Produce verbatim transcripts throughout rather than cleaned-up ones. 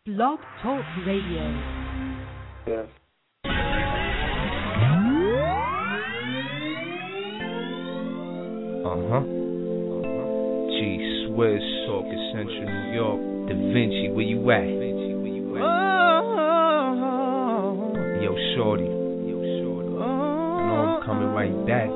Blog Talk Radio. Yeah. Uh-huh. G Swizz, Saucus Central, New York. Da Vinci, where you at? Yo, shorty. You know I'm coming right back.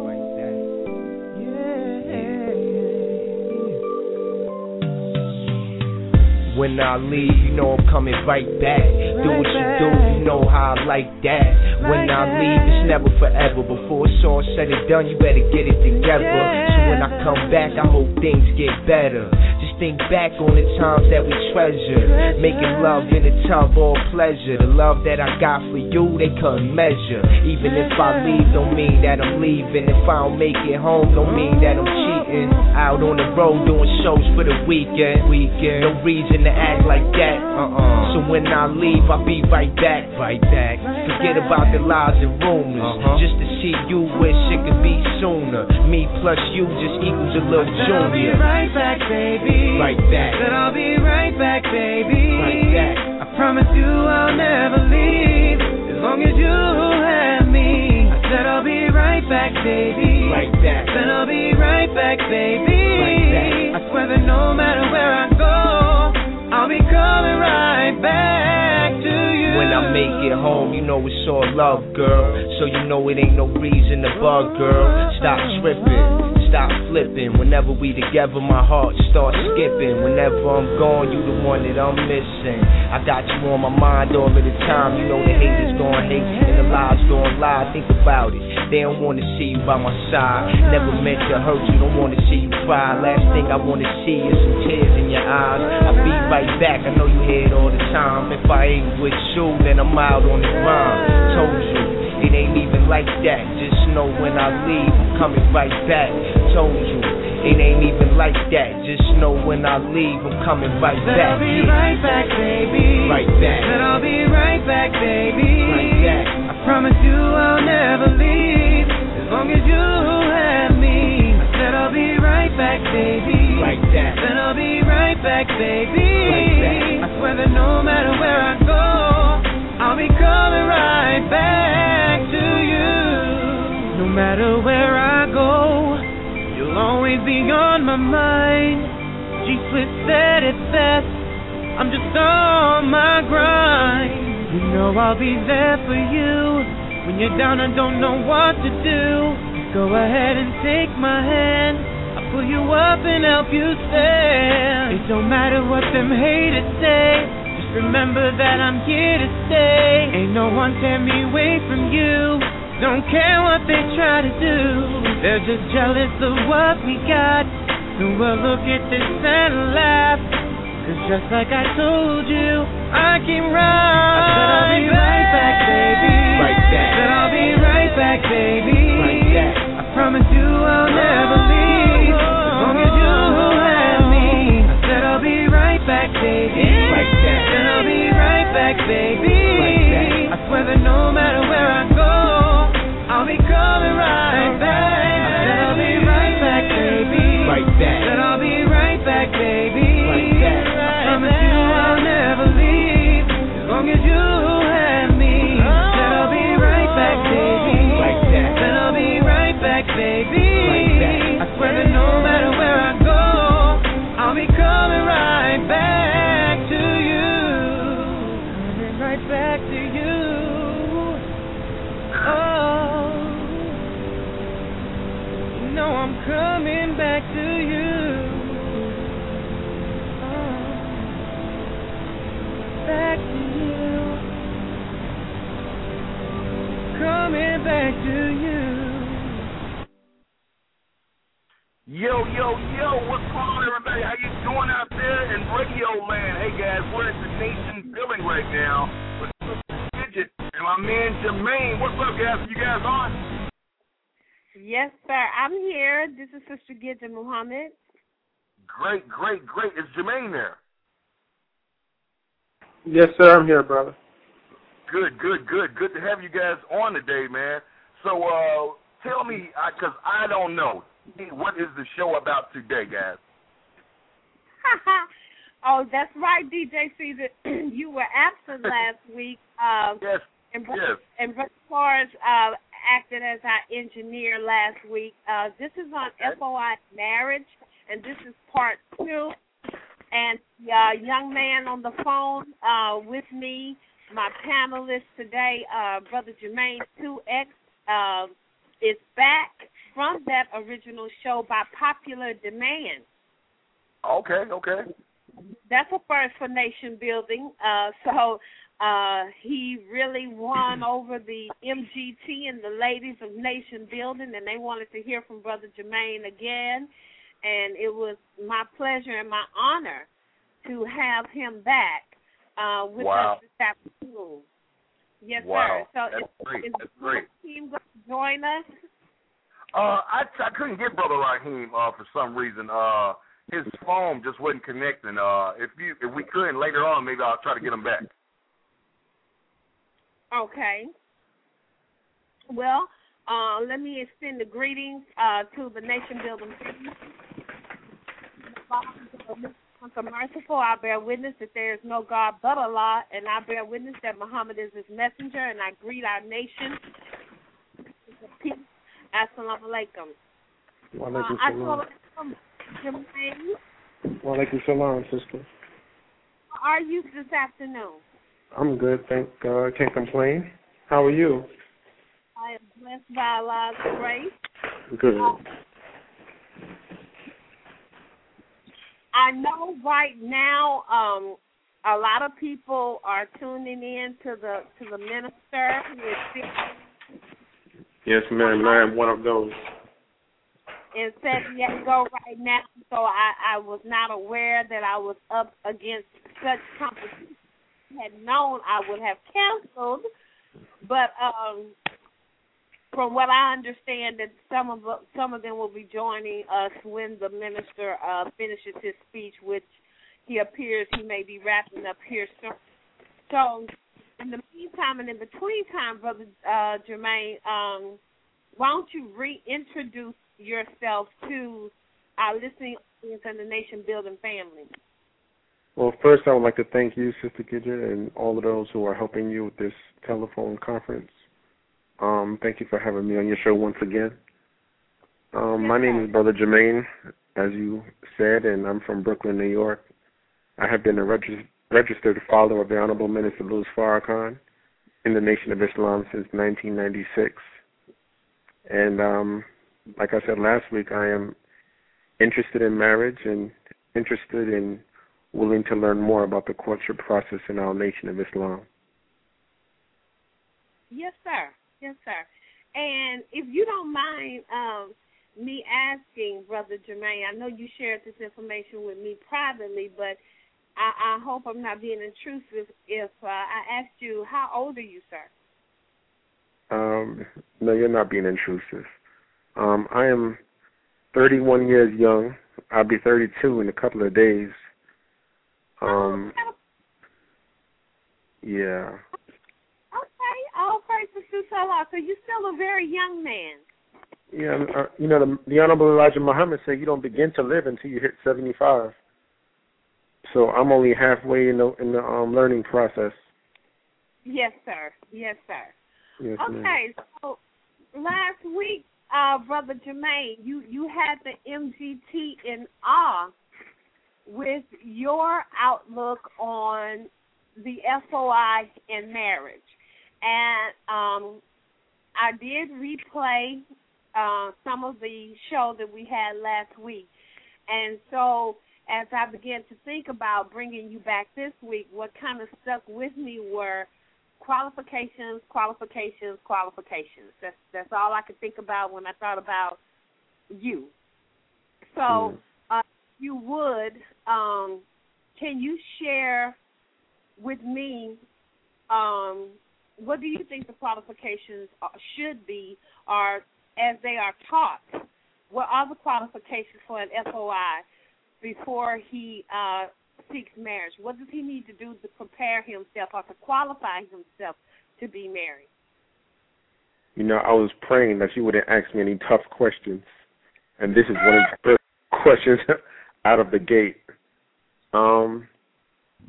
When I leave, you know I'm coming right back. Do what you do, you know how I like that. When I leave, it's never forever. Before it's all said and done, you better get it together. So when I come back, I hope things get better. Just think back on the times that we treasure. Making love in the tub, all pleasure. The love that I got for you, they couldn't measure. Even if I leave, don't mean that I'm leaving. If I don't make it home, don't mean that I'm cheating. Out on the road doing shows for the weekend. Weekend, no reason to act like that. Uh-uh. So when I leave, I'll be right back. Right back. Forget about the lies and rumors. Uh-huh. Just to see you, wish it could be sooner. Me plus you just equals a little junior. I'll be right back, baby. Right back. Said I'll be right back, baby. Right back. I promise you I'll never leave as long as you have me. I said I'll be right back, baby. Right back. Said I'll be right back, baby. Right back. I swear that no matter where I go, I'll be coming right back to you. When I make it home, you know it's all love, girl. So you know it ain't no reason to bug, girl. Stop tripping, stop flipping. Whenever we together, my heart starts skipping. Whenever I'm gone, you the one that I'm missing. I got you on my mind all of the time. You know the haters gon' hate and the lies gon' lie. Think about it, they don't wanna see you by my side. Never meant to hurt you, don't wanna see you cry. Last thing I wanna see is some tears in your eyes. I'll be right back, I know you hear it all the time. If I ain't with you, then I'm out on the grind. Told you, it ain't even like that. Just know when I leave, I'm coming right back. Told you, it ain't even like that. Just know when I leave, I'm coming right Said back. I'll be yeah. right back, baby. Right back. Said I'll be right back, baby. Right back. I promise you I'll never leave as long as you have me. I said I'll be right back, baby. Right back. Said I'll be right back, baby. Right back. I swear that no matter where I go, I'll be coming right back to you. No matter where I go, you'll always be on my mind. G Swizz said it best, I'm just on my grind. You know I'll be there for you when you're down and don't know what to do. Go ahead and take my hand, I'll pull you up and help you stand. It don't matter what them haters say, just remember that I'm here to stay. Ain't no one tear me away from you, don't care what they try to do. They're just jealous of what we got, so we'll look at this and laugh. Cause just like I told you, I came right. I said I'll be right back, baby. Right back. Said I'll be right back, baby. Right back. I promise you I'll never leave as long as you have me. I said I'll be right back, baby. Right back. Said I'll be right back, baby. Right back. I swear that no matter where I go, I'll be coming right back. I said I'll be right back, baby. Right back. Said I'll be right back, baby. Right back. I promise you I'll never leave as long as you have me. Said I'll be right back, baby. Right back. Said I'll be right back, baby. Right back. I swear that no matter where I go, I'll be coming right back to you. Coming right back to you. Oh, you know I'm coming back to you. Oh, back to you. Coming back to you. Yo, yo, yo, what's going on, everybody? How you doing out there in radio land? Hey, guys, we're at the Nation building right now with Gidget and my man Jermaine. What's up, guys? You guys on? Yes, sir. I'm here. This is Sister Gidget Muhammad. Great, great, great. Is Jermaine there? Yes, sir. I'm here, brother. Good, good, good. Good to have you guys on today, man. So uh, tell me, because I, I don't know, what is the show about today, guys? Oh, that's right, D J Caesar. You were absent last week. Uh, yes. And, yes. and Brother Forrest uh, acted as our engineer last week. Uh, this is on Okay. F O I marriage, and this is part two. And the uh, young man on the phone uh, with me, my panelist today, uh, Brother Jermaine two X, uh, is back from that original show by popular demand. Okay, okay. That's a first for nation building. Uh, so uh, he really won over the M G T and the ladies of nation building, and they wanted to hear from Brother Jermaine again. And it was my pleasure and my honor to have him back uh, with wow. us this afternoon. Yes, wow. sir. So That's is, great. is That's the great. team going to join us? Uh, I, I couldn't get Brother Raheem uh, for some reason. Uh, his phone just wasn't connecting. Uh, if you if we could later on, maybe I'll try to get him back. Okay. Well, uh, let me extend the greetings uh, to the nation building family. Uncle Merciful, I bear witness that there is no God but Allah, and I bear witness that Muhammad is his messenger, and I greet our nation. Peace. Assalamu alaikum. Wa Uh, alaikum I salam. told him, Jermaine, Wa alaikum salam, sister. how are you this afternoon? I'm good, thank God. Can't complain. How are you? I am blessed by Allah's grace. Good. Uh, I know right now um, a lot of people are tuning in to the to the minister who is sick. Yes, ma'am. I am one of those. In San Diego right now, so I, I was not aware that I was up against such competition. Had known I would have canceled, but um, from what I understand, that some of some of them will be joining us when the minister uh, finishes his speech, which he appears he may be wrapping up here soon. So, in the meantime and in between time, Brother uh, Jermaine, um, why don't you reintroduce yourself to our listening audience and the nation building family? Well, first I would like to thank you, Sister Gidget, and all of those who are helping you with this telephone conference. Um, thank you for having me on your show once again. Um, Yes, my name sir. is Brother Jermaine, as you said, and I'm from Brooklyn, New York. I have been a regis- registered follower of the Honorable Minister Louis Farrakhan in the Nation of Islam since nineteen ninety-six. And um, like I said last week, I am interested in marriage and interested in willing to learn more about the courtship process in our Nation of Islam. Yes, sir. Yes, sir. And if you don't mind um, me asking, Brother Jermaine, I know you shared this information with me privately, but I, I hope I'm not being intrusive if uh, I asked you, how old are you, sir? Um, no, you're not being intrusive. Um, I am thirty-one years young. I'll be thirty-two in a couple of days. Um, yeah. Okay, all praises to Allah. So you're still a very young man. Yeah, uh, you know, the, the Honorable Elijah Muhammad said you don't begin to live until you hit seventy-five. So I'm only halfway in the in the um, learning process. Yes, sir. Yes, sir. Yes, okay, ma'am. so last week, uh, Brother Jermaine, you, you had the M G T in awe with your outlook on the F O I and marriage. And um, I did replay uh, some of the show that we had last week. And so as I began to think about bringing you back this week, what kind of stuck with me were qualifications, qualifications, qualifications. That's that's all I could think about when I thought about you. So, mm. uh, if you would, um, can you share with me um, what do you think the qualifications are, should be, or as they are taught? What are the qualifications for an F O I before he uh, seeks marriage? What does he need to do to prepare himself or to qualify himself to be married? You know, I was praying that you wouldn't ask me any tough questions, and this is one of the first questions out of the gate. Um,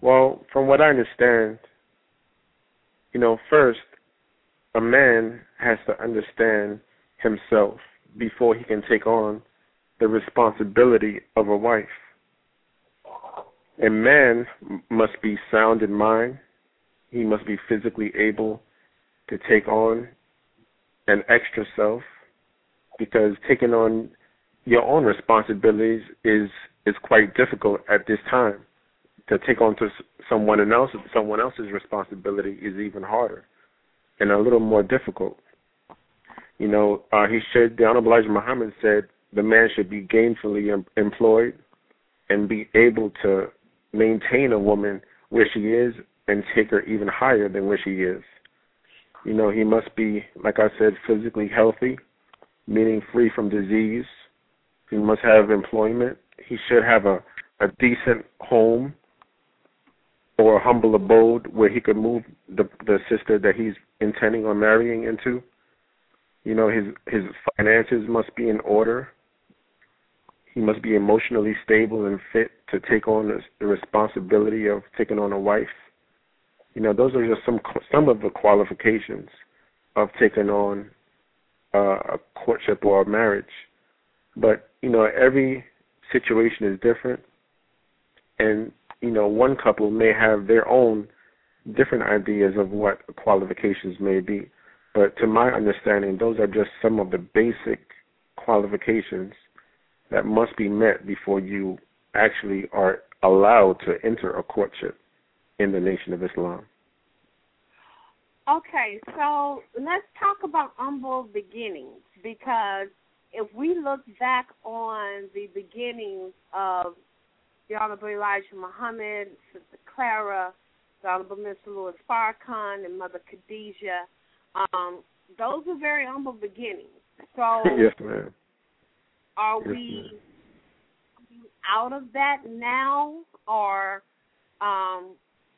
Well, from what I understand, you know, first, a man has to understand himself before he can take on the responsibility of a wife. A man must be sound in mind. He must be physically able to take on an extra self, because taking on your own responsibilities is is quite difficult at this time. To take on to someone else's someone else's responsibility is even harder and a little more difficult. You know, uh, he said, the Honorable Elijah Muhammad said, the man should be gainfully em- employed and be able to maintain a woman where she is and take her even higher than where she is. You know, he must be, like I said, physically healthy, meaning free from disease. He must have employment. He should have a, a decent home or a humble abode where he could move the, the sister that he's intending on marrying into. You know, his his finances must be in order. He must be emotionally stable and fit to take on the, the responsibility of taking on a wife. You know, those are just some some of the qualifications of taking on uh, a courtship or a marriage. But, you know, every situation is different. And, you know, one couple may have their own different ideas of what qualifications may be. But to my understanding, those are just some of the basic qualifications that must be met before you actually are allowed to enter a courtship in the Nation of Islam. Okay, so let's talk about humble beginnings, because if we look back on the beginnings of the Honorable Elijah Muhammad, Sister Clara, the Honorable Mister Louis Farrakhan, and Mother Khadijah, um, those are very humble beginnings. So yes, ma'am. Are yes, we ma'am. out of that now, or um,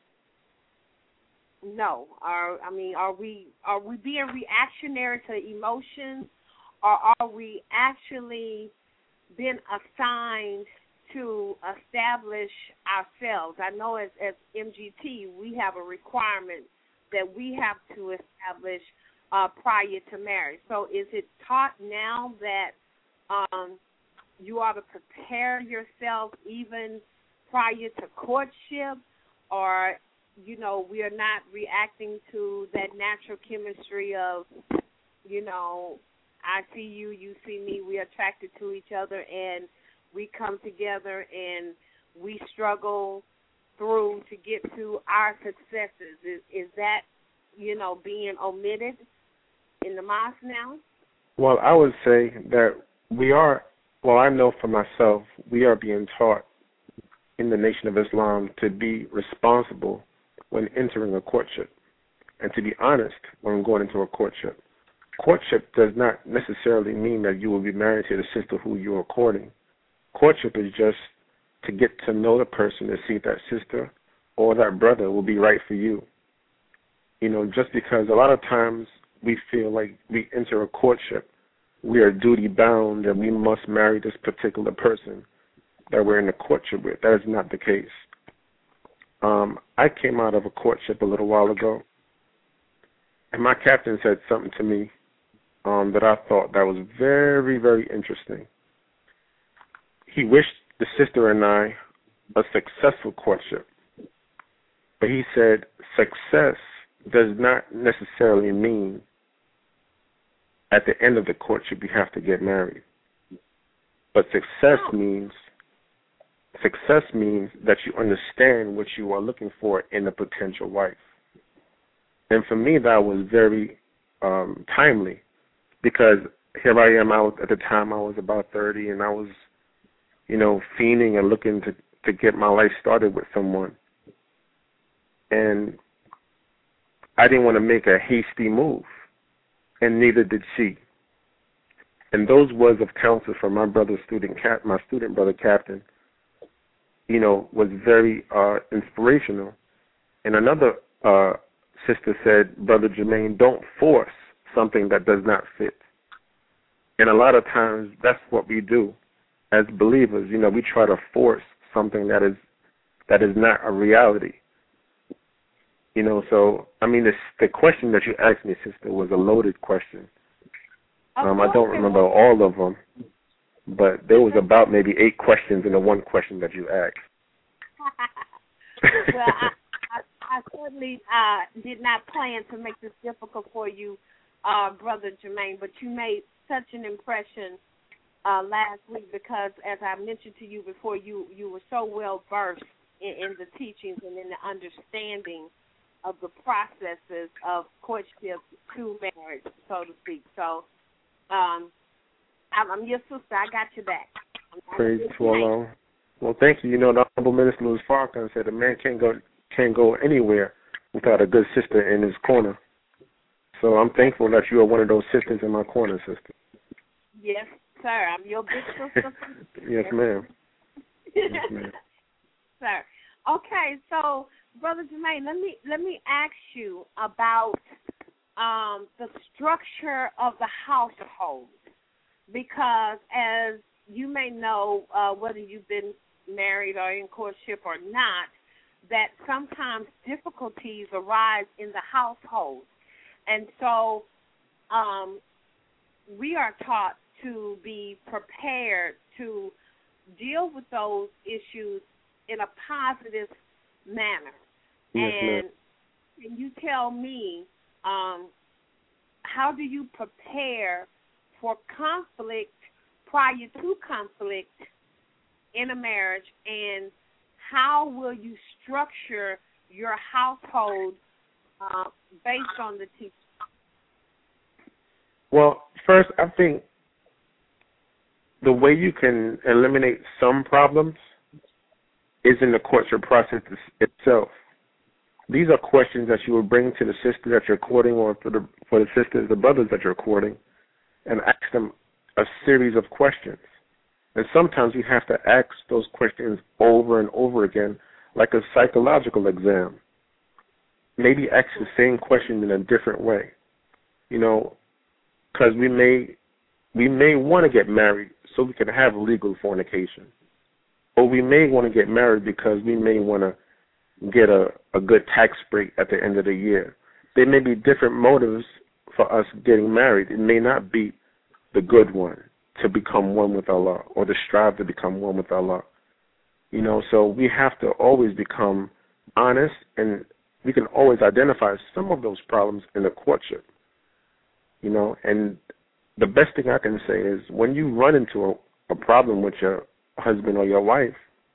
no? Are I mean, are we are we being reactionary to emotions, or are we actually being assigned to establish ourselves? I know as, as M G T, we have a requirement that we have to establish uh, prior to marriage. So is it taught now that um, you ought to prepare yourself even prior to courtship, or, you know, we are not reacting to that natural chemistry of, you know, I see you, you see me, we're attracted to each other, and we come together and we struggle through to get to our successes? Is, is that, you know, being omitted in the mosque now? Well, I would say that we are, well, I know for myself, we are being taught in the Nation of Islam to be responsible when entering a courtship and to be honest when going into a courtship. Courtship does not necessarily mean that you will be married to the sister who you are courting. Courtship is just to get to know the person, to see if that sister or that brother will be right for you. You know, just because a lot of times we feel like we enter a courtship, we are duty bound and we must marry this particular person that we're in a courtship with. That is not the case. Um, I came out of a courtship a little while ago, and my captain said something to me um, that I thought that was very, very interesting. He wished the sister and I a successful courtship, but he said success does not necessarily mean at the end of the courtship you have to get married. But success means success means that you understand what you are looking for in a potential wife. And for me, that was very um, timely, because here I am. I was, at the time I was about thirty, and I was, you know, fiending and looking to, to get my life started with someone. And I didn't want to make a hasty move, and neither did she. And those words of counsel from my brother student, cap, my student brother captain, you know, was very uh, inspirational. And another uh, sister said, Brother Jermaine, don't force something that does not fit. And a lot of times that's what we do as believers. You know, we try to force something that is that is not a reality. You know, so, I mean, the, the question that you asked me, sister, was a loaded question. Um, I don't remember all of them, but there was about maybe eight questions in the one question that you asked. Well, I, I, I certainly uh, did not plan to make this difficult for you, uh, Brother Jermaine, but you made such an impression uh, last week because, as I mentioned to you before, you, you were so well versed in, in the teachings and in the understanding of the processes of courtship to marriage, so to speak. So um, I'm, I'm your sister. I got your back. I'm, Praise to Allah. Well, thank you. You know, the Honorable Minister Louis Farrakhan said a man can't go can't go anywhere without a good sister in his corner. So I'm thankful that you are one of those sisters in my corner, sister. Yes, sir. I'm your big sister. Yes, ma'am. Yes, ma'am. Sir. Okay, so Brother Jermaine, let me let me ask you about um, the structure of the household, because as you may know, uh, whether you've been married or in courtship or not, that sometimes difficulties arise in the household, and so um, we are taught to be prepared to deal with those issues in a positive manner. Yes, and can you tell me, um, how do you prepare for conflict prior to conflict in a marriage, and how will you structure your household uh, based on the teaching? Well, first, I think the way you can eliminate some problems is in the courtship process itself. These are questions that you will bring to the sister that you're courting, or for the for the sisters, the brothers that you're courting, and ask them a series of questions. And sometimes you have to ask those questions over and over again, like a psychological exam. Maybe ask the same question in a different way, you know, because we may we may want to get married so we can have legal fornication, or we may want to get married because we may want to get a, a good tax break at the end of the year. There may be different motives for us getting married. It may not be the good one, to become one with Allah, or to strive to become one with Allah. You know, so we have to always become honest, and we can always identify some of those problems in the courtship. You know, and the best thing I can say is when you run into a, a problem with your husband or your wife,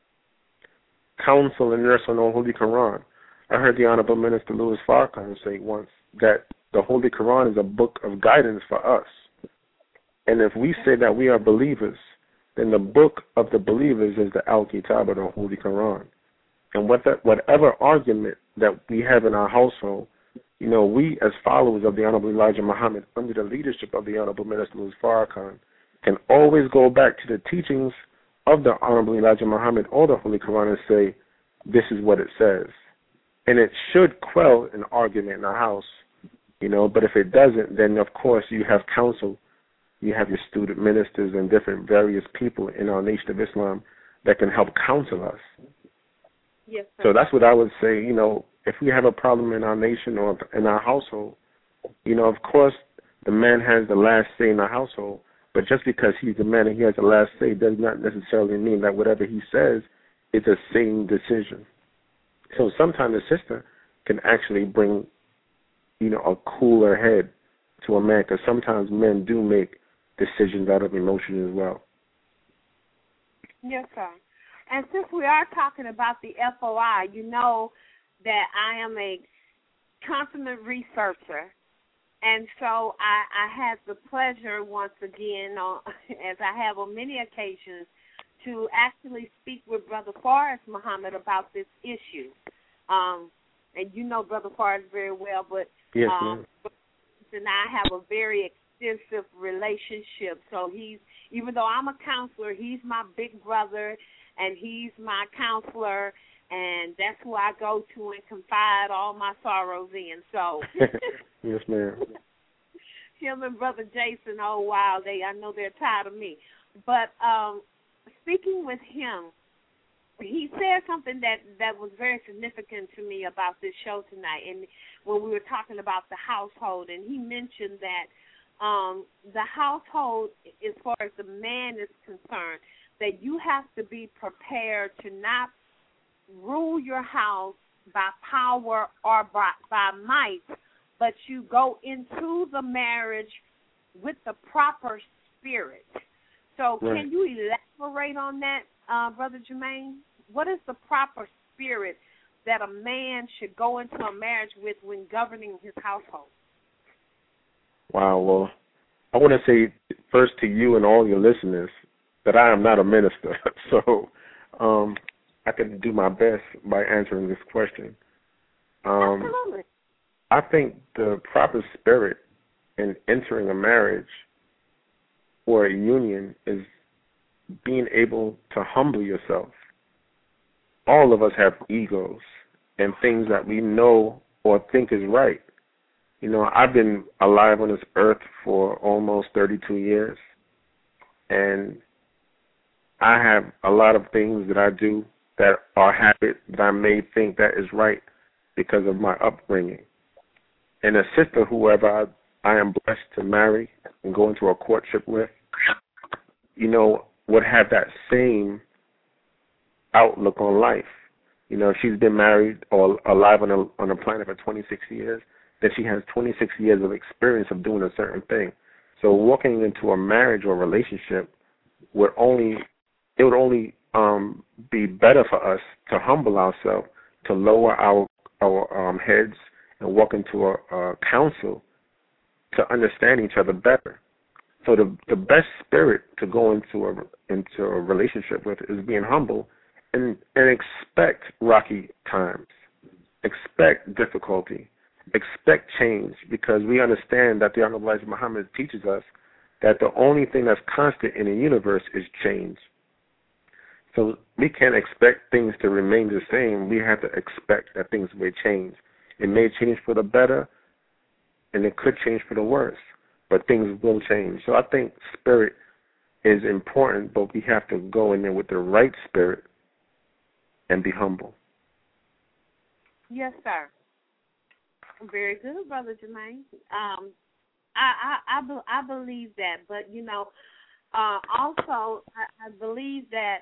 counsel and nurse on the Holy Quran. I heard the Honorable Minister Louis Farrakhan say once that the Holy Quran is a book of guidance for us. And if we say that we are believers, then the book of the believers is the Al-Kitab, or the Holy Quran. And what that, whatever argument that we have in our household, you know, we as followers of the Honorable Elijah Muhammad, under the leadership of the Honorable Minister Louis Farrakhan, can always go back to the teachings of the Honorable Elijah Muhammad or the Holy Quran and say, this is what it says. And it should quell an argument in our house, you know, but if it doesn't, then of course you have counsel. You have your student ministers and different various people in our Nation of Islam that can help counsel us. Yes, sir. So that's what I would say, you know, if we have a problem in our nation or in our household, you know, of course the man has the last say in the household, but just because he's the man and he has the last say does not necessarily mean that whatever he says is a sane decision. So sometimes the sister can actually bring, you know, a cooler head to a man, because sometimes men do make decisions out of emotion as well. Yes, sir. And since we are talking about the F O I, you know that I am a consummate researcher. And so I, I had the pleasure once again, uh, as I have on many occasions, to actually speak with Brother Forrest Muhammad about this issue. Um, and you know Brother Forrest very well, but yes, um, and I have a very extensive relationship. So he's, even though I'm a counselor, he's my big brother, and he's my counselor, and that's who I go to and confide all my sorrows in. So yes, ma'am. Him and Brother Jason, oh wow, they I know they're tired of me. But um, speaking with him, he said something that, that was very significant to me about this show tonight, and when we were talking about the household, and he mentioned that um, the household, as far as the man is concerned, that you have to be prepared to not rule your house by power or by, by might, but you go into the marriage with the proper spirit. So right. Can you elaborate on that, uh, Brother Jermaine? What is the proper spirit that a man should go into a marriage with when governing his household? Wow, well, I want to say first to you and all your listeners that I am not a minister, so um, I can do my best by answering this question. Um, Absolutely. I think the proper spirit in entering a marriage or a union is being able to humble yourself. All of us have egos and things that we know or think is right. You know, I've been alive on this earth for almost thirty-two years, and I have a lot of things that I do that are habits that I may think that is right because of my upbringing. And a sister, whoever I, I am blessed to marry and go into a courtship with, you know, would have that same outlook on life. You know, if she's been married or alive on a, on a planet for twenty-six years, then she has twenty-six years of experience of doing a certain thing. So walking into a marriage or relationship would only, it would only um, be better for us to humble ourselves, to lower our, our um, heads and walk into a, a council to understand each other better. So the the best spirit to go into a into a relationship with is being humble and, and expect rocky times, expect difficulty, expect change, because we understand that the Honorable Elijah Muhammad teaches us that the only thing that's constant in the universe is change. So we can't expect things to remain the same. We have to expect that things may change. It may change for the better, and it could change for the worse, but things will change. So I think spirit is important, but we have to go in there with the right spirit and be humble. Yes, sir. Very good, Brother Jermaine. Um, I, I, I, be, I believe that, but, you know, uh, also I, I believe that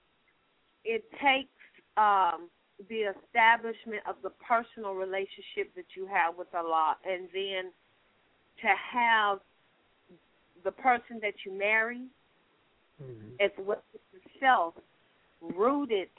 it takes um, the establishment of the personal relationship that you have with Allah, and then to have the person that you marry mm-hmm. as well as yourself rooted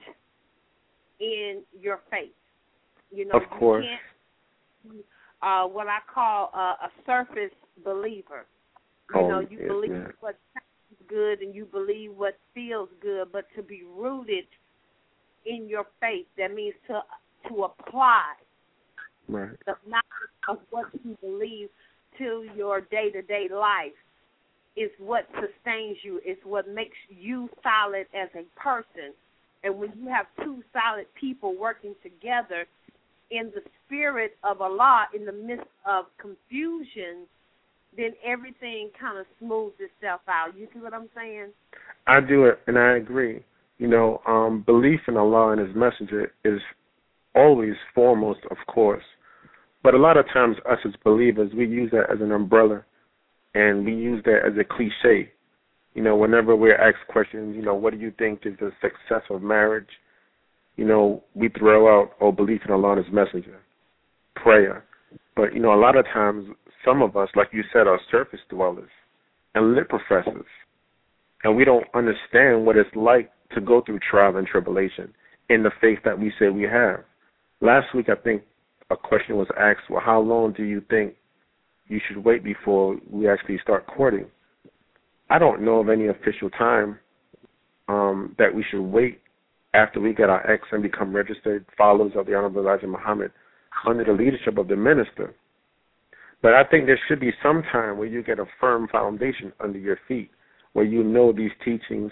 in your faith. You know, of course. You can't, uh, what I call uh, a surface believer. You oh, know, you yeah, believe yeah. what sounds good and you believe what feels good, but to be rooted in your faith, that means to to apply right. the knowledge of what you believe to your day-to-day life is what sustains you, is what makes you solid as a person. And when you have two solid people working together in the spirit of Allah in the midst of confusion, then everything kind of smooths itself out. You see what I'm saying? I do it, and I agree. You know, um, belief in Allah and His Messenger is always foremost, of course. But a lot of times us as believers, we use that as an umbrella, and we use that as a cliche. You know, whenever we're asked questions, you know, what do you think is the success of marriage? You know, we throw out, oh, belief in Allah and His Messenger, prayer. But, you know, a lot of times, some of us, like you said, are surface dwellers and lip professors. And we don't understand what it's like to go through trial and tribulation in the faith that we say we have. Last week, I think a question was asked, well, how long do you think you should wait before we actually start courting? I don't know of any official time um, that we should wait after we get our ex and become registered followers of the Honorable Elijah Muhammad under the leadership of the minister. But I think there should be some time where you get a firm foundation under your feet, where you know these teachings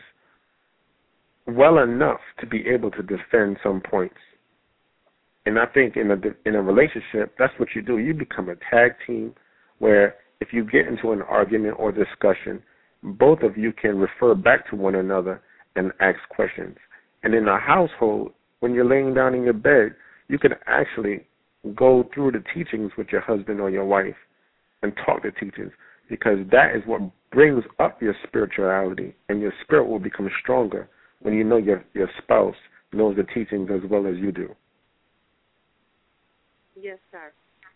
well enough to be able to defend some points. And I think in a in a relationship, that's what you do. You become a tag team where if you get into an argument or discussion, both of you can refer back to one another and ask questions. And in a household, when you're laying down in your bed, you can actually go through the teachings with your husband or your wife and talk the teachings, because that is what brings up your spirituality, and your spirit will become stronger when you know your your spouse knows the teachings as well as you do. Yes, sir.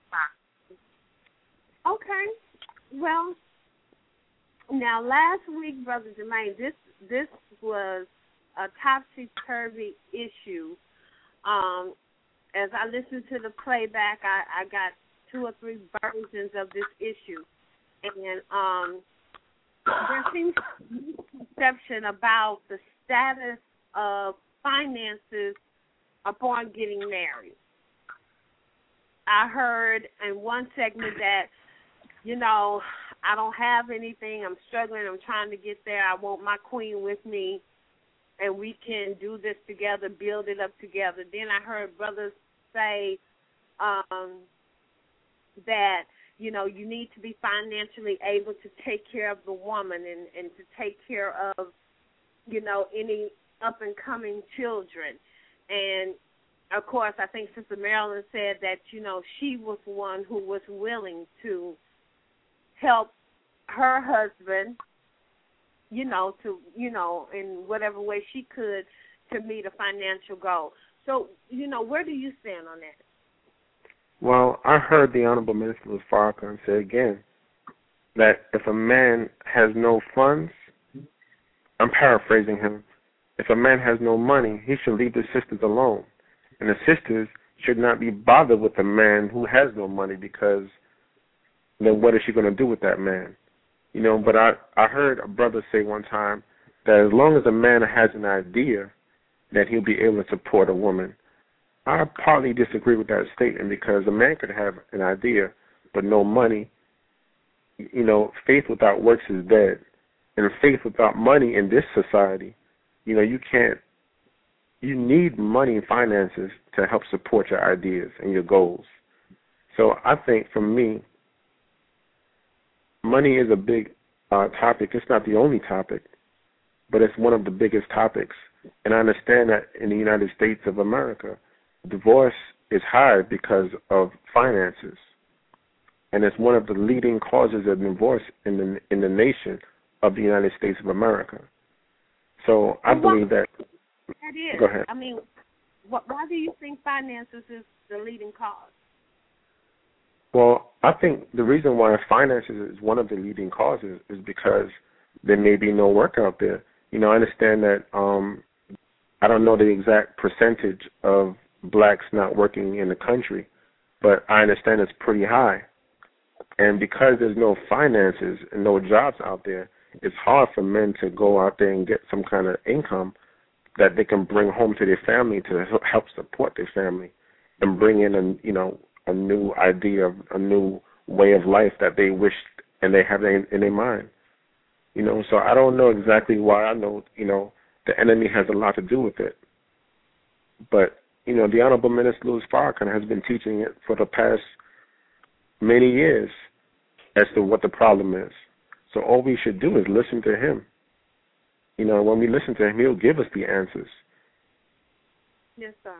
Okay. Well, now last week, Brother Jermaine, this this was a topsy-turvy issue. Um, as I listened to the playback, I, I got two or three versions of this issue. And um, there seems to be a perception about the status of finances upon getting married. I heard in one segment that, you know, I don't have anything, I'm struggling, I'm trying to get there, I want my queen with me, and we can do this together, build it up together. Then I heard brothers say um, that, you know, you need to be financially able to take care of the woman and, and to take care of, you know, any up-and-coming children. And, of course, I think Sister Marilyn said that, you know, she was one who was willing to help her husband, you know, to, you know, in whatever way she could to meet a financial goal. So, you know, where do you stand on that? Well, I heard the Honorable Minister Louis Farrakhan say again that if a man has no funds, I'm paraphrasing him, if a man has no money, he should leave the sisters alone. And the sisters should not be bothered with a man who has no money, because then what is she going to do with that man? You know, but I, I heard a brother say one time that as long as a man has an idea that he'll be able to support a woman. I partly disagree with that statement, because a man could have an idea but no money. You know, faith without works is dead. And faith without money in this society, you know, you can't, you need money and finances to help support your ideas and your goals. So I think for me, money is a big uh, topic. It's not the only topic, but it's one of the biggest topics. And I understand that in the United States of America, divorce is high because of finances. And it's one of the leading causes of divorce in the in the nation of the United States of America. So I well, believe that. That is. Go ahead. I mean, what, why do you think finances is the leading cause? Well, I think the reason why finances is one of the leading causes is because there may be no work out there. You know, I understand that um, I don't know the exact percentage of blacks not working in the country, but I understand it's pretty high. And because there's no finances and no jobs out there, it's hard for men to go out there and get some kind of income that they can bring home to their family to help support their family and bring in a, you know, a new idea, a new way of life that they wish and they have in, in their mind. You know, so I don't know exactly why. I know, you know, the enemy has a lot to do with it. But, you know, the Honorable Minister Louis Farrakhan has been teaching it for the past many years as to what the problem is. So all we should do is listen to him. You know, when we listen to him, he'll give us the answers. Yes, sir.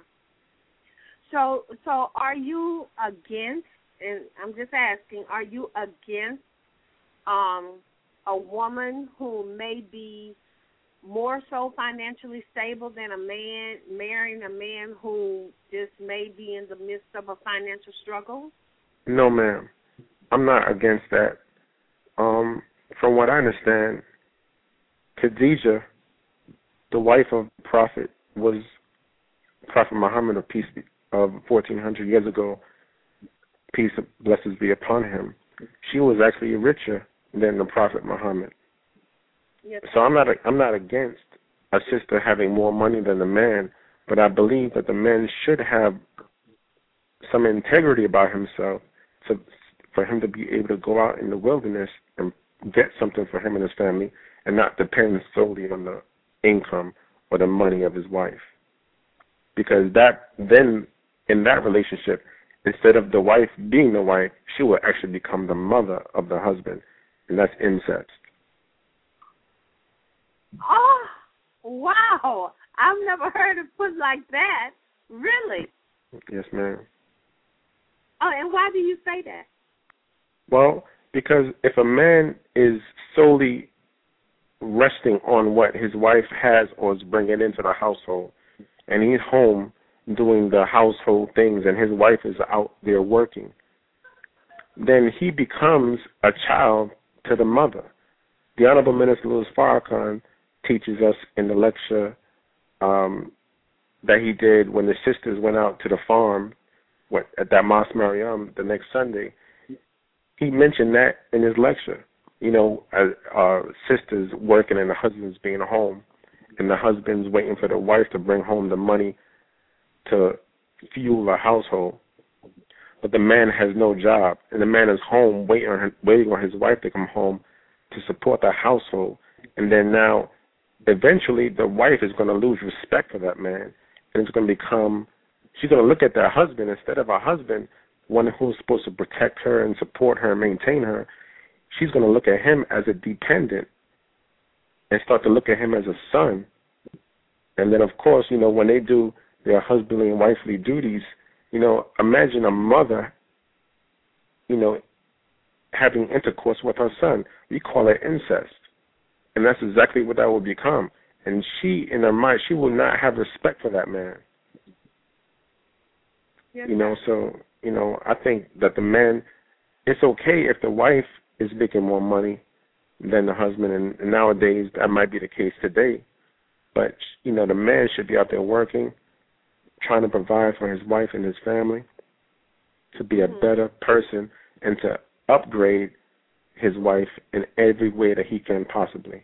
So, so are you against, and I'm just asking, are you against um, a woman who may be more so financially stable than a man, marrying a man who just may be in the midst of a financial struggle? No, ma'am. I'm not against that. Um, from what I understand, Khadijah, the wife of the Prophet, was Prophet Muhammad of peace be, of fourteen hundred years ago, peace and blessings be upon him. She was actually richer than the Prophet Muhammad. Yes. So I'm not a, I'm not against a sister having more money than the man, but I believe that the man should have some integrity about himself to, for him to be able to go out in the wilderness and get something for him and his family and not depend solely on the income or the money of his wife. Because that then, in that relationship, instead of the wife being the wife, she will actually become the mother of the husband, and that's incest. Oh, wow. I've never heard it put like that. Really? Yes, ma'am. Oh, and why do you say that? Well, because if a man is solely resting on what his wife has or is bringing into the household, and he's home doing the household things and his wife is out there working, then he becomes a child to the mother. The Honorable Minister Louis Farrakhan teaches us in the lecture um, that he did when the sisters went out to the farm what, at that Mos Mariam the next Sunday. He mentioned that in his lecture. You know, uh, uh, sisters working and the husbands being home, and the husband's waiting for the wife to bring home the money to fuel the household. But the man has no job, and the man is home waiting on, her, waiting on his wife to come home to support the household. And then now, eventually, the wife is going to lose respect for that man, and it's going to become, she's going to look at that husband instead of a husband, one who's supposed to protect her and support her and maintain her. She's going to look at him as a dependent and start to look at him as a son. And then, of course, you know, when they do their husbandly and wifely duties, you know, imagine a mother, you know, having intercourse with her son. We call it incest. And that's exactly what that will become. And she, in her mind, she will not have respect for that man. Yes. You know, so, you know, I think that the man, it's okay if the wife is making more money than the husband, and, and nowadays that might be the case today. But, you know, the man should be out there working, trying to provide for his wife and his family, to be a mm-hmm. better person and to upgrade his wife in every way that he can possibly.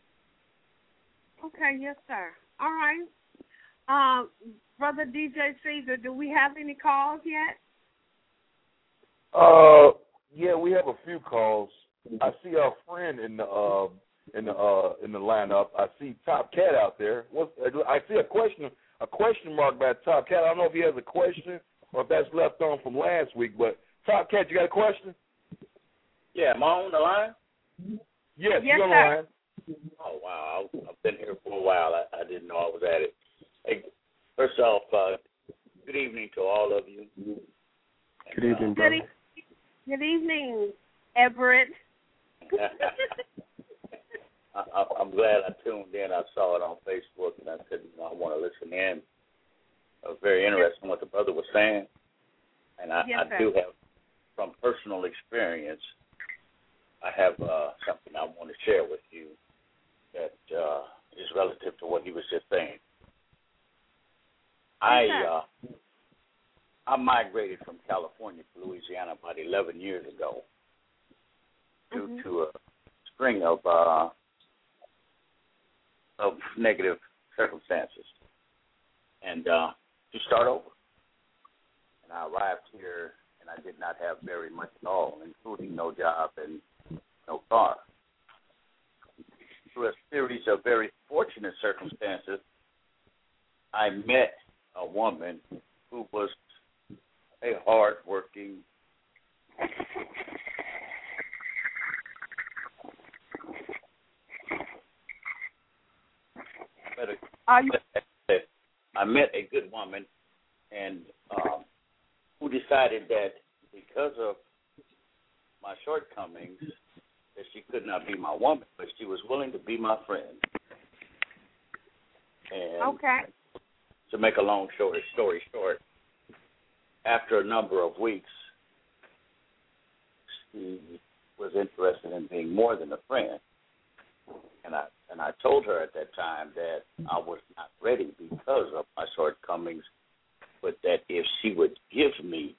Okay, yes, sir. All right. Um, Brother D J Caesar, do we have any calls yet? Uh, yeah, we have a few calls. I see our friend in the uh, in the uh, in the lineup. I see Top Cat out there. What, I see a question a question mark by Top Cat. I don't know if he has a question or if that's left on from last week. But Top Cat, you got a question? Yeah, am I on the line? Yes, yes you're on sir. the line. Oh wow, I've been here for a while. I, I didn't know I was at it. Hey, first off, uh, good evening to all of you. Good evening, uh, brother. Good, e- good evening, Everett. I, I'm glad I tuned in. I saw it on Facebook, and I said, you know, I want to listen in. It was very interesting what the brother was saying, and I, yes, I do have, from personal experience, I have uh, something I want to share with you that uh, is relative to what he was just saying. I uh, I migrated from California to Louisiana about eleven years ago due mm-hmm. to a string of uh, of negative circumstances, and uh, to start over. And I arrived here, and I did not have very much at all, including no job and no car. Through a series of very fortunate circumstances, I met a woman who was a hard-working, Are you? I met a good woman, and um, who decided that because of my shortcomings, that she could not be my woman, but she was willing to be my friend. And okay. To make a long story, story short, after a number of weeks, she was interested in being more than a friend. And I and I told her at that time that I was not ready because of my shortcomings, but that if she would give me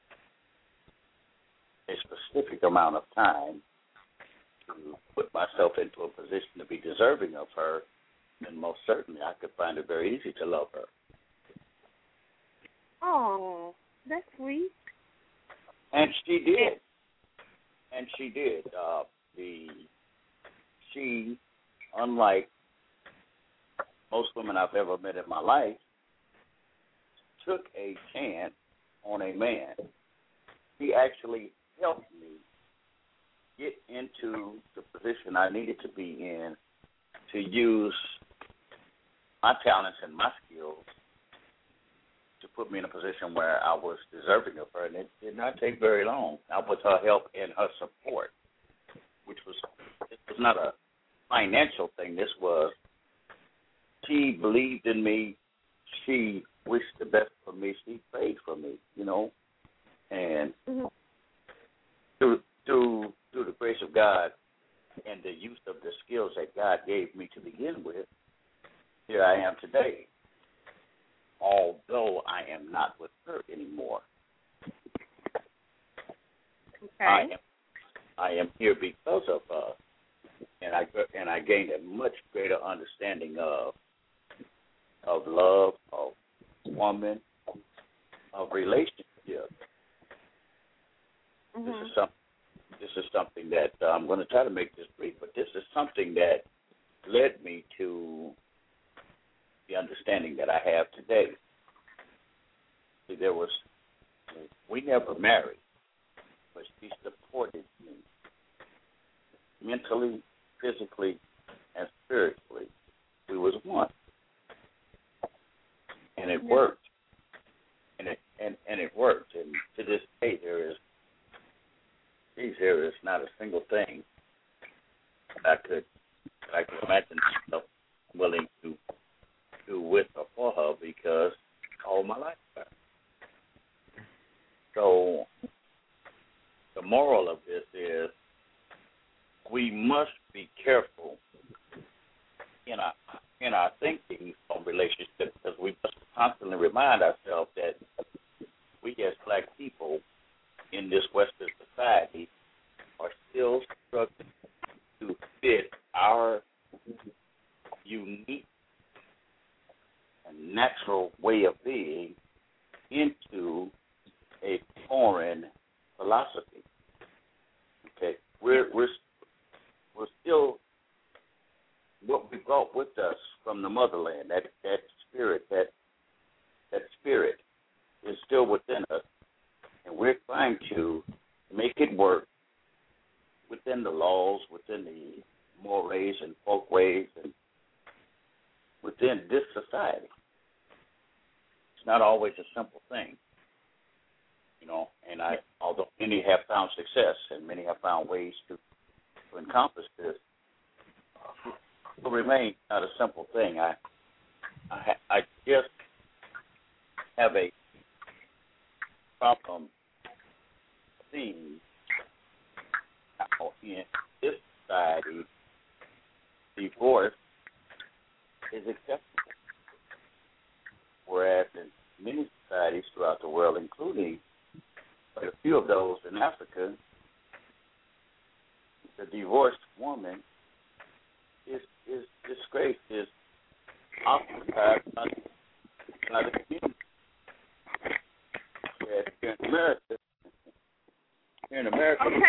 a specific amount of time to put myself into a position to be deserving of her, then most certainly I could find it very easy to love her. Oh, that's sweet. And she did. And she did. Uh, the she, unlike most women I've ever met in my life, took a chance on a man. She actually helped me get into the position I needed to be in to use my talents and my skills to put me in a position where I was deserving of her, and it did not take very long. I was her help and her support, which was this was not a financial thing. This was she believed in me. She wished the best for me. She prayed for me, you know, and mm-hmm. through through through the grace of God and the use of the skills that God gave me to begin with, here I am today. Although I am not with her anymore. Okay. I am, I am here because of her, and I and I gained a much greater understanding of of love, of woman, of relationship. Mm-hmm. This is some this is something that uh, I'm going to try to make this brief, but this is something that led me to the understanding that I have today. See, there was, we never married, but she supported me mentally, physically, and spiritually. We was one, and it worked, and it and, and it worked. And to this day, there is, geez, there is not a single thing I could I could imagine myself willing to do with or for her because all my life. So the moral of this is we must be careful in our in our thinking on relationships because we must constantly remind ourselves that we as black people in this Western society are still struggling to fit our unique natural way of being into a foreign philosophy. Okay, we're we're we're still what we brought with us from the motherland. That that spirit, that that spirit, is still within us, and we're trying to make it work within the laws, within the mores and folkways, and within this society. It's not always a simple thing, you know, and I, although many have found success and many have found ways to, to accomplish this, it will remain not a simple thing. I, I, I just have a problem seeing how in this society divorce is acceptable, whereas in many societies throughout the world, including quite a few of those in Africa, the divorced woman is is disgraced, is occupied by, by the community. Whereas here in America, here in America, okay.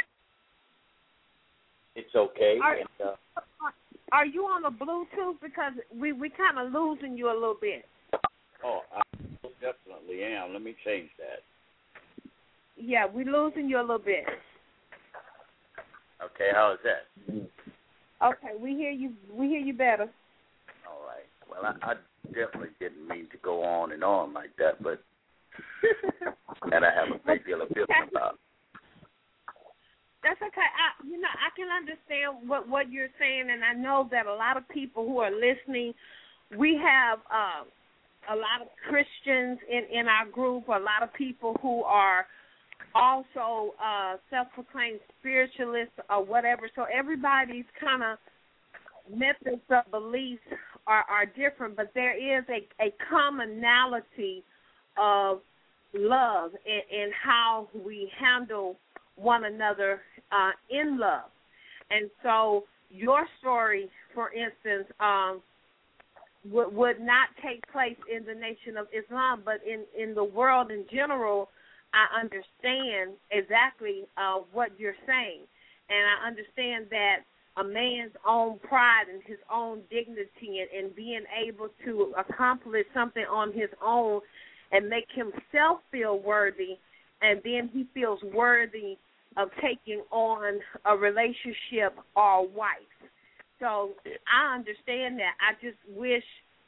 it's okay. Are, and, uh, are you on the Bluetooth? Because we we kind of losing you a little bit. Oh, I definitely am. Let me change that. Yeah, we're losing you a little bit. Okay, how is that? Okay, we hear you. We hear you better. All right. Well, I, I definitely didn't mean to go on and on like that, but and I have a great deal of feeling about. That's okay. I, you know, I can understand what, what you're saying, and I know that a lot of people who are listening, we have uh, a lot of Christians in, in our group, a lot of people who are also uh, self-proclaimed spiritualists or whatever. So everybody's kind of methods of belief are, are different, but there is a, a commonality of love and, and how we handle one another uh, in love. And so your story, for instance, um, would, would not take place in the Nation of Islam, but in, in the world in general, I understand exactly uh, what you're saying. And I understand that a man's own pride and his own dignity and, and being able to accomplish something on his own and make himself feel worthy, and then he feels worthy of taking on a relationship or wife. So I understand that. I just wish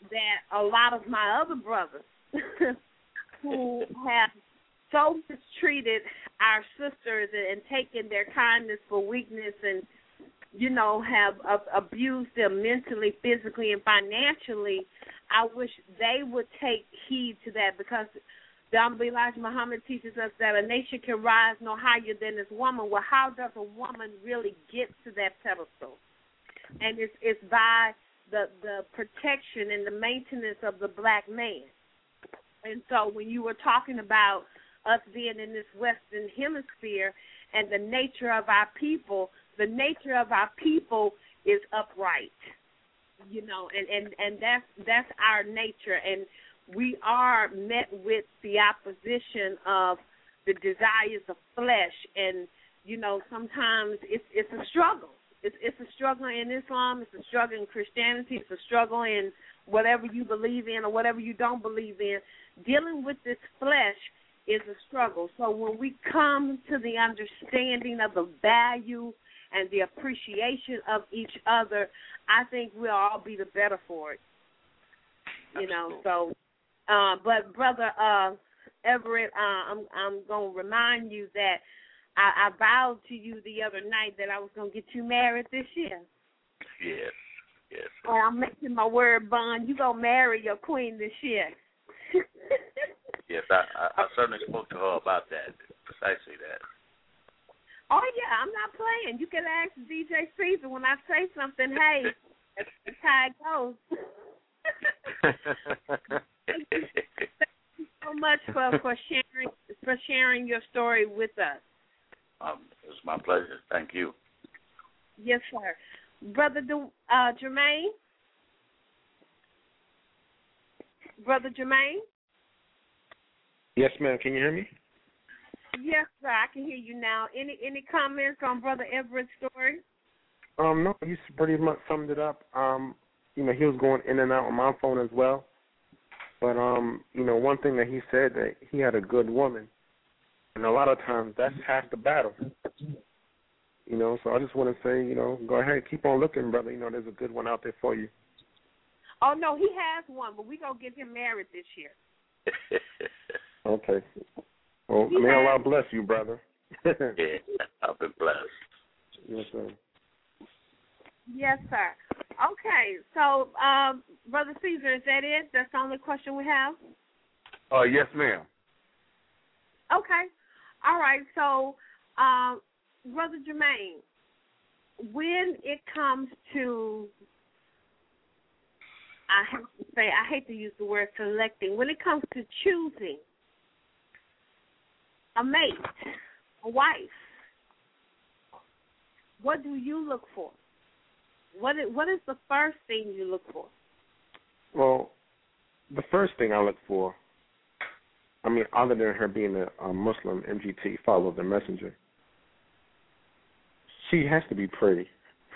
that a lot of my other brothers who have so mistreated our sisters and, and taken their kindness for weakness and, you know, have uh, abused them mentally, physically, and financially, I wish they would take heed to that, because the Honorable Elijah Muhammad teaches us that a nation can rise no higher than its woman. Well, how does a woman really get to that pedestal? And it's, it's by the, the protection and the maintenance of the black man. And so when you were talking about us being in this Western hemisphere and the nature of our people, the nature of our people is upright, you know, and, and, and that's that's our nature. And we are met with the opposition of the desires of flesh, and, you know, sometimes it's it's a struggle. It's it's a struggle in Islam, it's a struggle in Christianity, it's a struggle in whatever you believe in or whatever you don't believe in. Dealing with this flesh is a struggle. So when we come to the understanding of the value and the appreciation of each other, I think we'll all be the better for it. You know, so, uh, but Brother uh, Everett, uh, I'm, I'm going to remind you that I, I vowed to you the other night that I was going to get you married this year. Yes, yes. And I'm making my word bond. You're going to marry your queen this year. Yes, I, I, I certainly spoke to her about that, precisely that. Oh, yeah, I'm not playing. You can ask D J Caesar when I say something, hey, that's how it goes. Thank you, thank you so much for, for sharing for sharing your story with us. Um, it was my pleasure. Thank you. Yes, sir. Brother du- uh, Jermaine? Brother Jermaine? Yes, ma'am. Can you hear me? Yes, sir. I can hear you now. Any any comments on Brother Everett's story? Um, no, you pretty much summed it up. Um, you know, he was going in and out on my phone as well. But, um, you know, one thing that he said, that he had a good woman. And a lot of times that's half the battle. You know, so I just want to say, you know, go ahead, keep on looking, brother. You know, there's a good one out there for you. Oh, no, he has one, but we're going to get him married this year. Okay. Well, may Allah bless you, brother. Yeah, I've been blessed. Yes, sir. Yes, sir. Okay, so, um, Brother Caesar, is that it? That's the only question we have? Uh, yes, ma'am. Okay. All right, so, um, Brother Jermaine, when it comes to, I have to say, I hate to use the word selecting, when it comes to choosing a mate, a wife, what do you look for? What is, what is the first thing you look for? Well, the first thing I look for, I mean, other than her being a, a Muslim M G T, follow the messenger, she has to be pretty.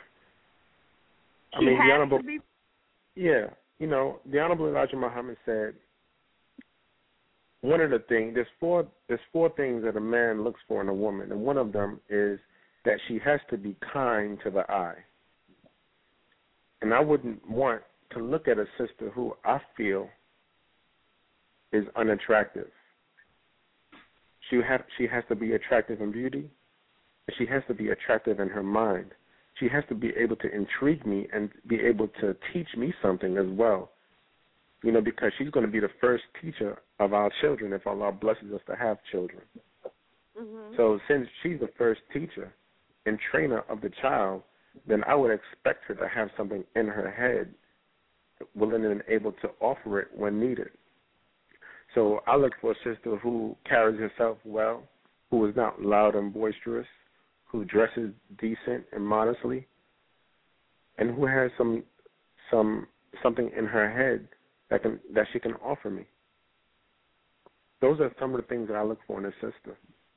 I She mean, has the honorable, to be. Yeah, you know, the Honorable Elijah Muhammad said one of the things, there's four, there's four things that a man looks for in a woman, and one of them is that she has to be kind to the eye. And I wouldn't want to look at a sister who I feel is unattractive. She have she has to be attractive in beauty. She has to be attractive in her mind. She has to be able to intrigue me and be able to teach me something as well. You know, because she's going to be the first teacher of our children if Allah blesses us to have children. Mm-hmm. So since she's the first teacher and trainer of the child, then I would expect her to have something in her head, willing and able to offer it when needed. So I look for a sister who carries herself well, who is not loud and boisterous, who dresses decent and modestly, and who has some some something in her head that can that she can offer me. Those are some of the things that I look for in a sister.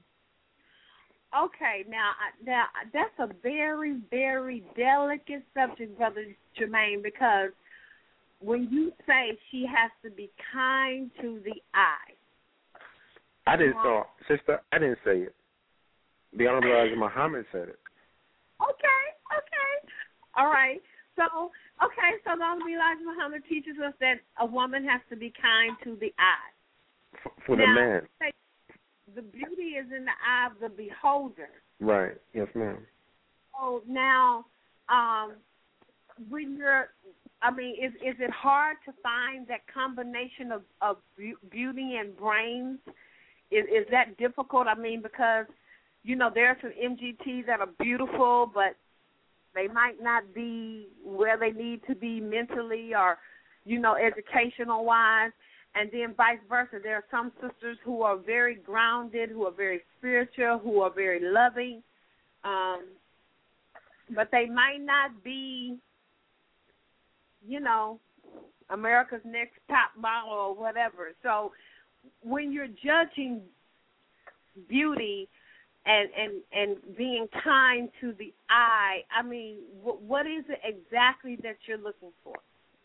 Okay, now, now that's a very, very delicate subject, Brother Jermaine, because when you say she has to be kind to the eye. I didn't say, sister, I didn't say it. The Honorable Elijah Muhammad said it. Okay, okay. All right. So, okay, so the Honorable Elijah Muhammad teaches us that a woman has to be kind to the eye. For, for now, the man. The beauty is in the eye of the beholder. Right. Yes, ma'am. So now, um, when you're, I mean, is is it hard to find that combination of, of beauty and brains? Is is that difficult? I mean, because, you know, there are some M G Ts that are beautiful, but they might not be where they need to be mentally or, you know, educational-wise. And then vice versa. There are some sisters who are very grounded, who are very spiritual, who are very loving, um, but they might not be, you know, America's Next Top Model or whatever. So when you're judging beauty and, and, and being kind to the eye, I mean, what, what is it exactly that you're looking for?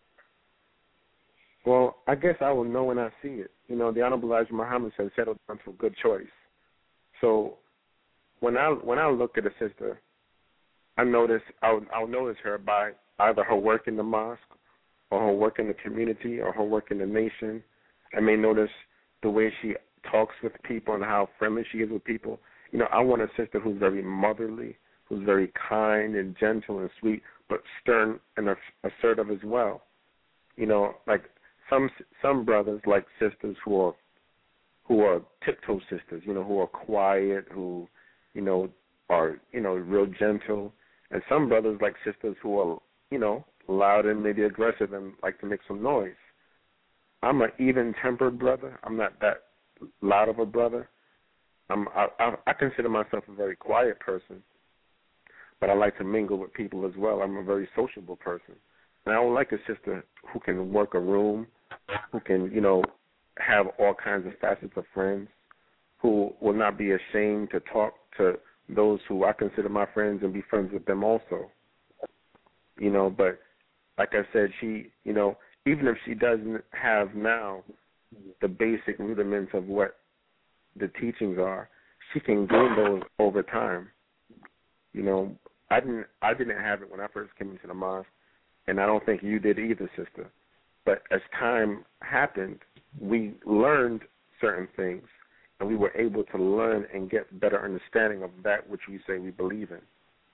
Well, I guess I will know when I see it. You know, the Honorable Elijah Muhammad said, settle down to a good choice. So when I when I look at a sister, I notice I'll, I'll notice her by either her work in the mosque or her work in the community or her work in the nation. I may notice the way she talks with people and how friendly she is with people. You know, I want a sister who's very motherly, who's very kind and gentle and sweet, but stern and assertive as well. You know, like some some brothers like sisters who are who are tiptoe sisters. You know, who are quiet, who, you know, are you know real gentle, and some brothers like sisters who are you know loud and maybe aggressive and like to make some noise. I'm an even-tempered brother. I'm not that loud of a brother. I'm, I, I, I consider myself a very quiet person, but I like to mingle with people as well. I'm a very sociable person. And I would like a sister who can work a room, who can, you know, have all kinds of facets of friends, who will not be ashamed to talk to those who I consider my friends and be friends with them also. You know, but like I said, she, you know, even if she doesn't have now the basic rudiments of what the teachings are, she can gain those over time. You know, I didn't I didn't have it when I first came into the mosque, and I don't think you did either, sister. But as time happened, we learned certain things, and we were able to learn and get better understanding of that which we say we believe in.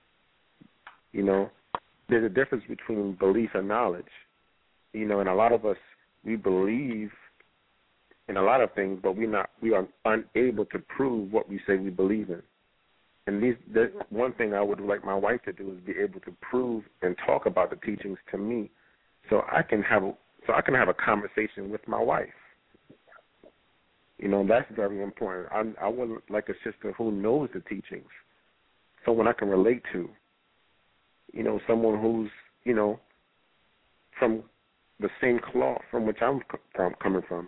You know, there's a difference between belief and knowledge. You know, and a lot of us, we believe in a lot of things, but we not we are unable to prove what we say we believe in. And these, this, one thing I would like my wife to do is be able to prove and talk about the teachings to me, so I can have a, so I can have a conversation with my wife. You know, that's very important. I, I would like a sister who knows the teachings, someone I can relate to. You know, someone who's you know from the same cloth from which I'm from, coming from.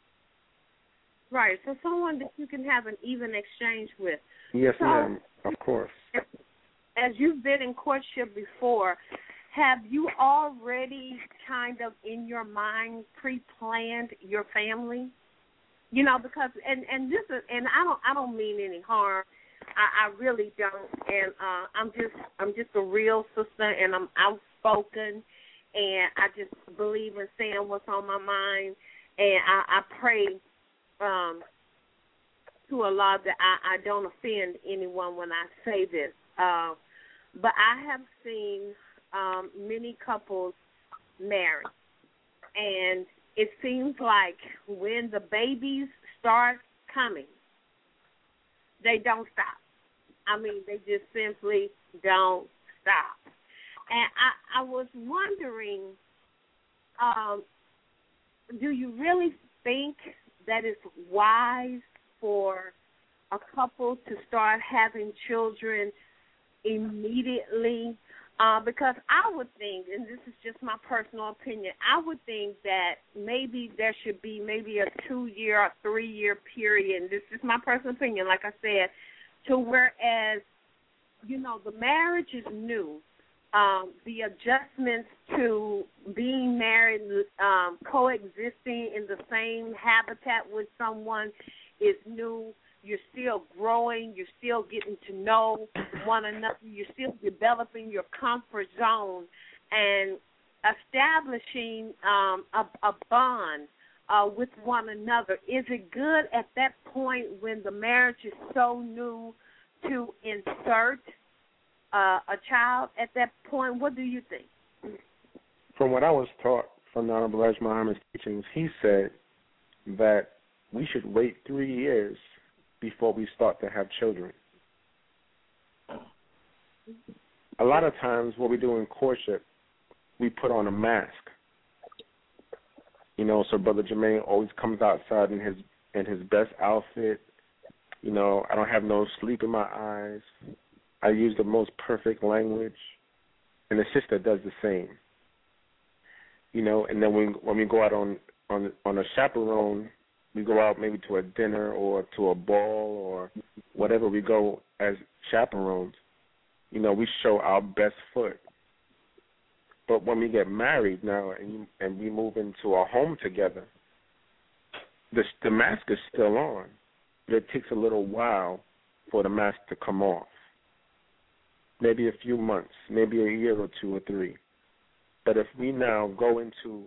Right, so someone that you can have an even exchange with. Yes, so, ma'am, of course. As you've been in courtship before, have you already kind of in your mind pre-planned your family? You know, because and, and this is and I don't I don't mean any harm. I, I really don't. And uh, I'm just I'm just a real sister, and I'm outspoken, and I just believe in saying what's on my mind, and I, I pray. Um, to Allah that I, I don't offend anyone when I say this. Uh, but I have seen um, many couples marry. And it seems like when the babies start coming, they don't stop. I mean, they just simply don't stop. And I, I was wondering, um, do you really think that it's wise for a couple to start having children immediately? Uh, because I would think, and this is just my personal opinion, I would think that maybe there should be maybe a two-year or three-year period, and this is my personal opinion, like I said, to whereas, you know, the marriage is new. Um, the adjustments to being married, um, coexisting in the same habitat with someone is new. You're still growing. You're still getting to know one another. You're still developing your comfort zone. and establishing um, a, a bond uh, with one another. Is it good at that point when the marriage is so new to insert uh, a child at that point? What do you think? From what I was taught from the Honorable Elijah Muhammad's teachings, he said that we should wait three years before we start to have children. A lot of times what we do in courtship, we put on a mask. You know, so Brother Jermaine always comes outside in his in his best outfit. You know, I don't have no sleep in my eyes. I use the most perfect language. And the sister does the same. You know, and then when when we go out on, on on a chaperone, we go out maybe to a dinner or to a ball or whatever we go as chaperones, you know, we show our best foot. But when we get married now and, and we move into a home together, the, the mask is still on, but it takes a little while for the mask to come off. Maybe a few months, maybe a year or two or three. But if we now go into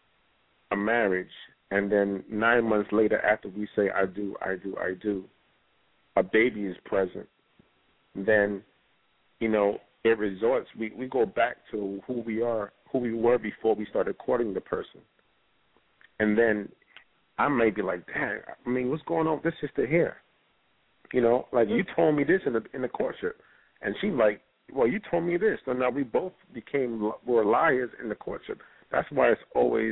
a marriage and then nine months later after we say, I do, I do, I do, a baby is present, then, you know, it resorts, we, we go back to who we are, who we were before we started courting the person. And then I may be like, dang, I mean, what's going on with this sister here? You know, like you told me this in the in the courtship. And she's like, well, you told me this. So now we both became, were liars in the courtship. That's why it's always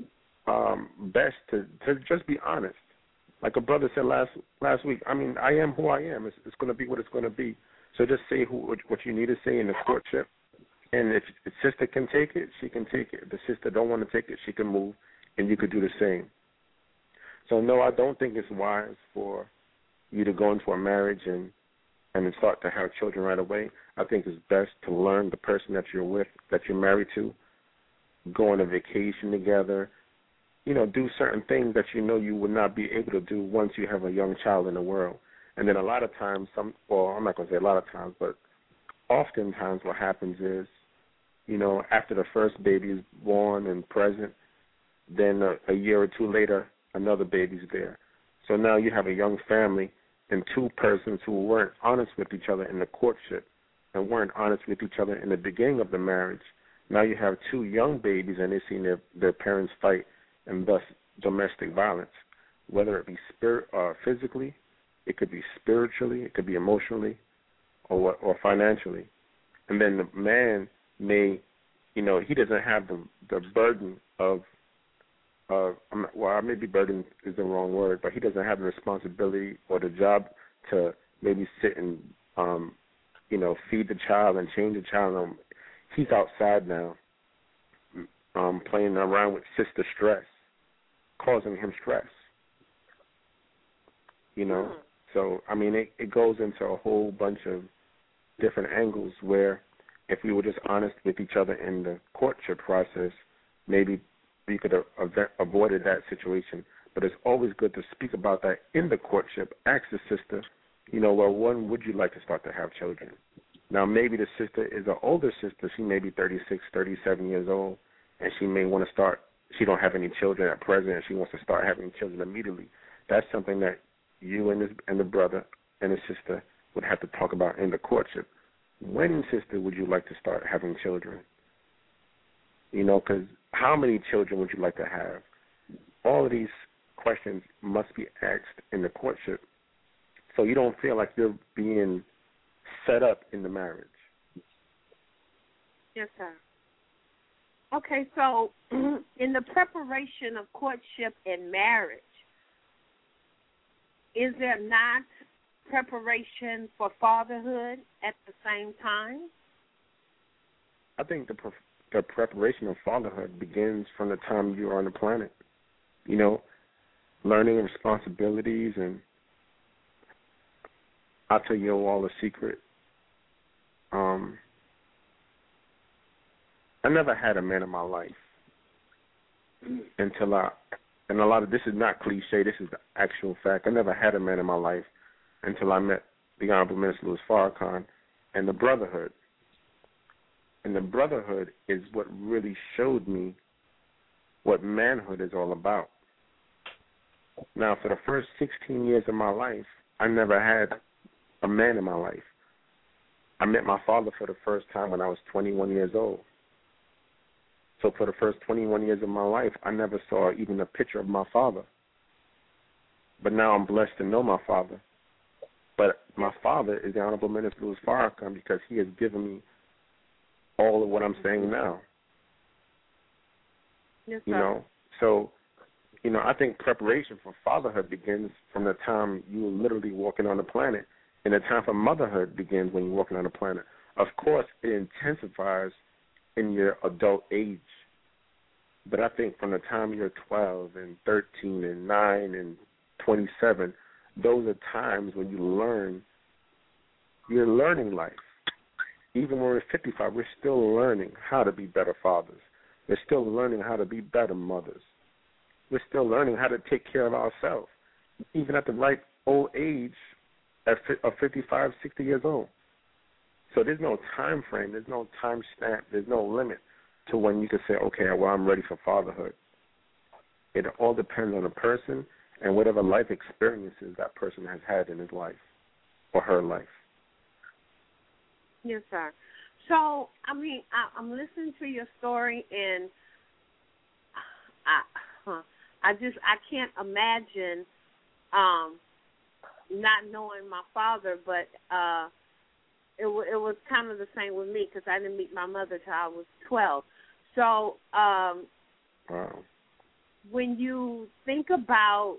um, best to, to just be honest. Like a brother said last last week, I mean, I am who I am. It's, it's going to be what it's going to be. So just say who what you need to say in the courtship. And if the sister can take it, she can take it. If the sister don't want to take it, she can move, and you could do the same. So, no, I don't think it's wise for you to go into a marriage and, and start to have children right away. I think it's best to learn the person that you're with, that you're married to, go on a vacation together, you know, do certain things that you know you would not be able to do once you have a young child in the world. And then a lot of times, some well, I'm not going to say a lot of times, but oftentimes what happens is, you know, after the first baby is born and present, then a, a year or two later, another baby's there. So now you have a young family and two persons who weren't honest with each other in the courtship and weren't honest with each other in the beginning of the marriage. Now you have two young babies and they've seen their, their parents fight and thus domestic violence, whether it be spirit, uh, physically, it could be spiritually, it could be emotionally, or or financially. And then the man may, you know, he doesn't have the the burden of, uh, well, maybe burden is the wrong word, but he doesn't have the responsibility or the job to maybe sit and, um, you know, feed the child and change the child. Um, he's outside now, um, playing around with sister stress, causing him stress, you know. Mm-hmm. So, I mean, it, it goes into a whole bunch of different angles where if we were just honest with each other in the courtship process, maybe we could have avoided that situation. But it's always good to speak about that in the courtship. Ask the sister, you know, well, when would you like to start to have children? Now, maybe the sister is an older sister. She may be thirty-six, thirty-seven years old, and she may want to start, she don't have any children at present, and she wants to start having children immediately. That's something that you and, this, and the brother and the sister would have to talk about in the courtship. When, sister, would you like to start having children? You know, because how many children would you like to have? All of these questions must be asked in the courtship so you don't feel like you're being set up in the marriage. Yes, sir. Okay, so in the preparation of courtship and marriage, is there not preparation for fatherhood at the same time? I think the, pre- the preparation of fatherhood begins from the time you're on the planet. You know, learning responsibilities, and I'll tell you all a secret. Um, I never had a man in my life until I, and a lot of this is not cliche, this is the actual fact. I never had a man in my life until I met the Honorable Minister Louis Farrakhan and the Brotherhood. And the brotherhood is what really showed me what manhood is all about. Now, for the first sixteen years of my life, I never had a man in my life. I met my father for the first time when I was twenty-one years old. So for the first twenty-one years of my life, I never saw even a picture of my father. But now I'm blessed to know my father. But my father is the Honorable Minister Louis Farrakhan because he has given me all of what I'm saying now. Yes, you know, so, you know, I think preparation for fatherhood begins from the time you're literally walking on the planet, and the time for motherhood begins when you're walking on the planet. Of course, it intensifies in your adult age, but I think from the time you're twelve and thirteen and nine and twenty-seven, those are times when you learn, you're learning life. Even when we're fifty-five, we're still learning how to be better fathers. We're still learning how to be better mothers. We're still learning how to take care of ourselves, even at the right old age at of fifty-five, sixty years old. So there's no time frame, there's no time stamp, there's no limit to when you can say, okay, well, I'm ready for fatherhood. It all depends on the person and whatever life experiences that person has had in his life or her life. Yes, sir. So, I mean, I, I'm listening to your story, and I, huh, I just, I can't imagine um, not knowing my father, but uh, it, w- it was kind of the same with me because I didn't meet my mother till I was twelve. So, um, wow. When you think about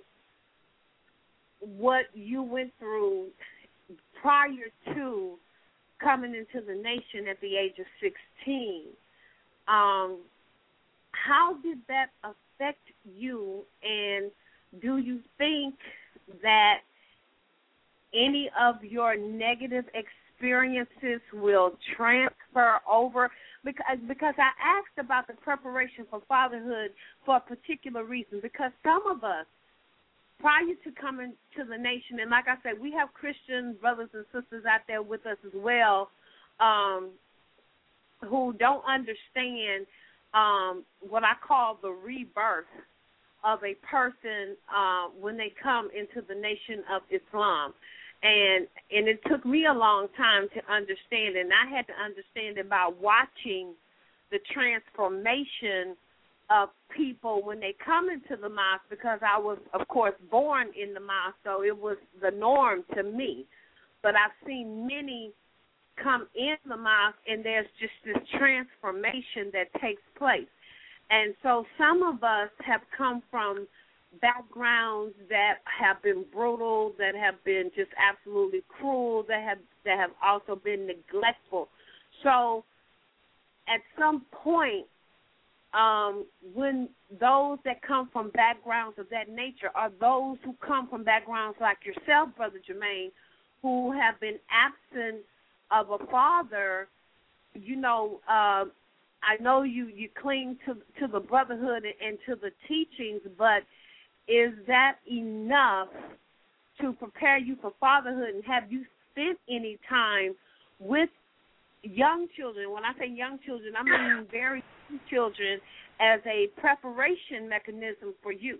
what you went through prior to coming into the nation at the age of sixteen, um, how did that affect you, and do you think that any of your negative experiences will transfer over? Because, because I asked about the preparation for fatherhood for a particular reason, because some of us, prior to coming to the nation, and like I said, we have Christian brothers and sisters out there with us as well um, who don't understand um, what I call the rebirth of a person uh, when they come into the nation of Islam. And and it took me a long time to understand, and I had to understand it by watching the transformation of people when they come into the mosque, because I was, of course, born in the mosque, so it was the norm to me. But I've seen many come in the mosque, and there's just this transformation that takes place. And so some of us have come from backgrounds that have been brutal, that have been just absolutely cruel, that have that have also been neglectful. So at some point, Um, when those that come from backgrounds of that nature are those who come from backgrounds like yourself, Brother Jermaine, who have been absent of a father, you know, uh, I know you, you cling to to the brotherhood and to the teachings, but is that enough to prepare you for fatherhood? And have you spent any time with young children? When I say young children, I mean very young children, as a preparation mechanism for you.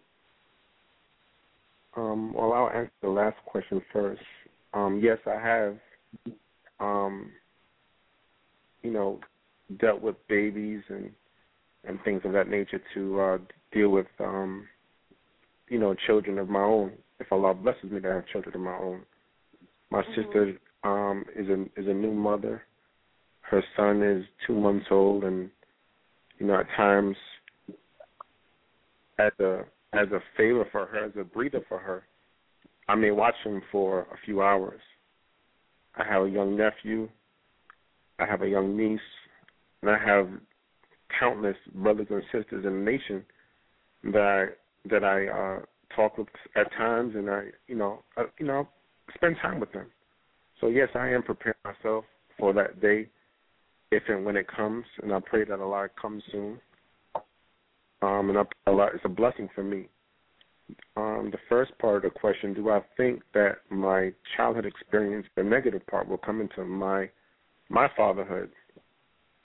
Um, well, I'll answer the last question first. Um, yes, I have, um, you know, dealt with babies and, and things of that nature to uh, deal with, um, you know, children of my own. If Allah blesses me to have children of my own. My mm-hmm. sister um, is a is a new mother. Her son is two months old, and you know, at times, as a as a favor for her, as a breather for her, I may watch him for a few hours. I have a young nephew, I have a young niece, and I have countless brothers and sisters in the nation that I, that I uh, talk with at times, and I, you know, uh, you know, spend time with them. So yes, I am preparing myself for that day, if and when it comes, and I pray that Allah comes soon. Um, and I pray Allah, it's a blessing for me. Um, the first part of the question: do I think that my childhood experience, the negative part, will come into my my fatherhood?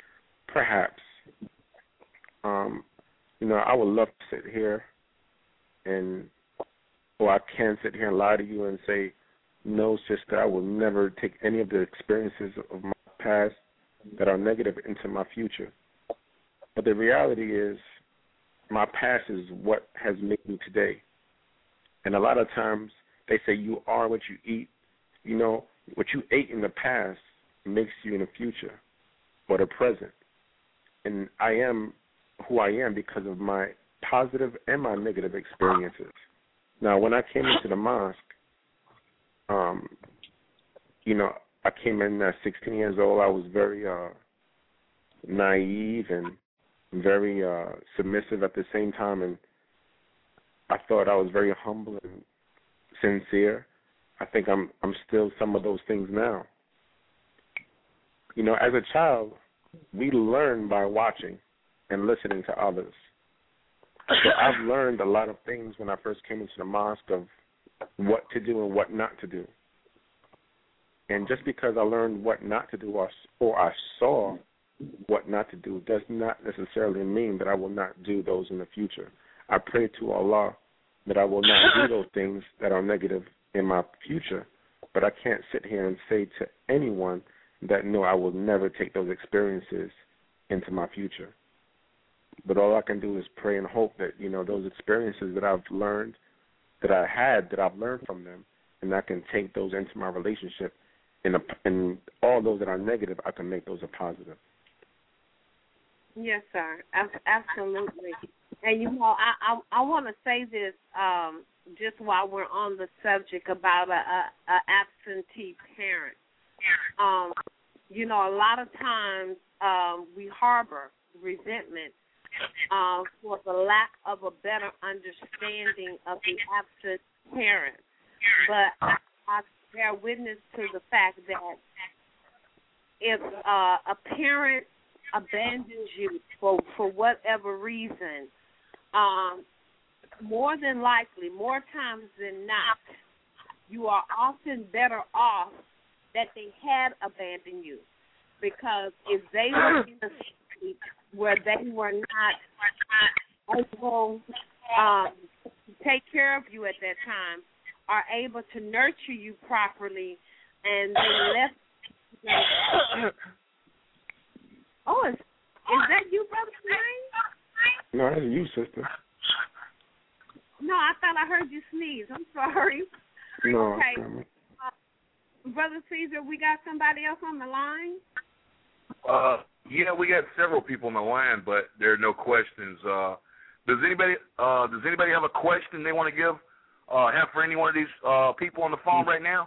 perhaps. Um, you know, I would love to sit here and, or I can sit here and lie to you and say, no, sister, I will never take any of the experiences of my past that are negative into my future. But the reality is my past is what has made me today. And a lot of times they say you are what you eat. You know, what you ate in the past makes you in the future or the present. And I am who I am because of my positive and my negative experiences. Now, when I came into the mosque, um, you know, I came in at sixteen years old. I was very uh, naive and very uh, submissive at the same time, and I thought I was very humble and sincere. I think I'm I'm still some of those things now. You know, as a child, we learn by watching and listening to others. So I've learned a lot of things when I first came into the mosque of what to do and what not to do. And just because I learned what not to do or, or I saw what not to do does not necessarily mean that I will not do those in the future. I pray to Allah that I will not do those things that are negative in my future, but I can't sit here and say to anyone that, no, I will never take those experiences into my future. But all I can do is pray and hope that, you know, those experiences that I've learned, that I had, that I've learned from them, and I can take those into my relationship, and, and all those that are negative, I can make those a positive. Yes, sir. Absolutely. And, you know, I I, I want to say this um, just while we're on the subject about a, a, a absentee parent. Um, you know, a lot of times um, we harbor resentment uh, for the lack of a better understanding of the absent parent. But I, I bear witness to the fact that if uh, a parent abandons you for, for whatever reason, um, more than likely, more times than not, you are often better off that they had abandoned you. Because if they were in a state where they were not able um, to take care of you at that time, are able to nurture you properly, and they left you. Oh, is, is that you, Brother Jermaine? No, that's you, sister. No, I thought I heard you sneeze. I'm sorry. No, okay. Uh, Brother Caesar, we got somebody else on the line? Uh, yeah, we got several people on the line, but there are no questions. Uh, does anybody uh, does anybody have a question they want to give uh, have for any one of these uh, people on the phone right now?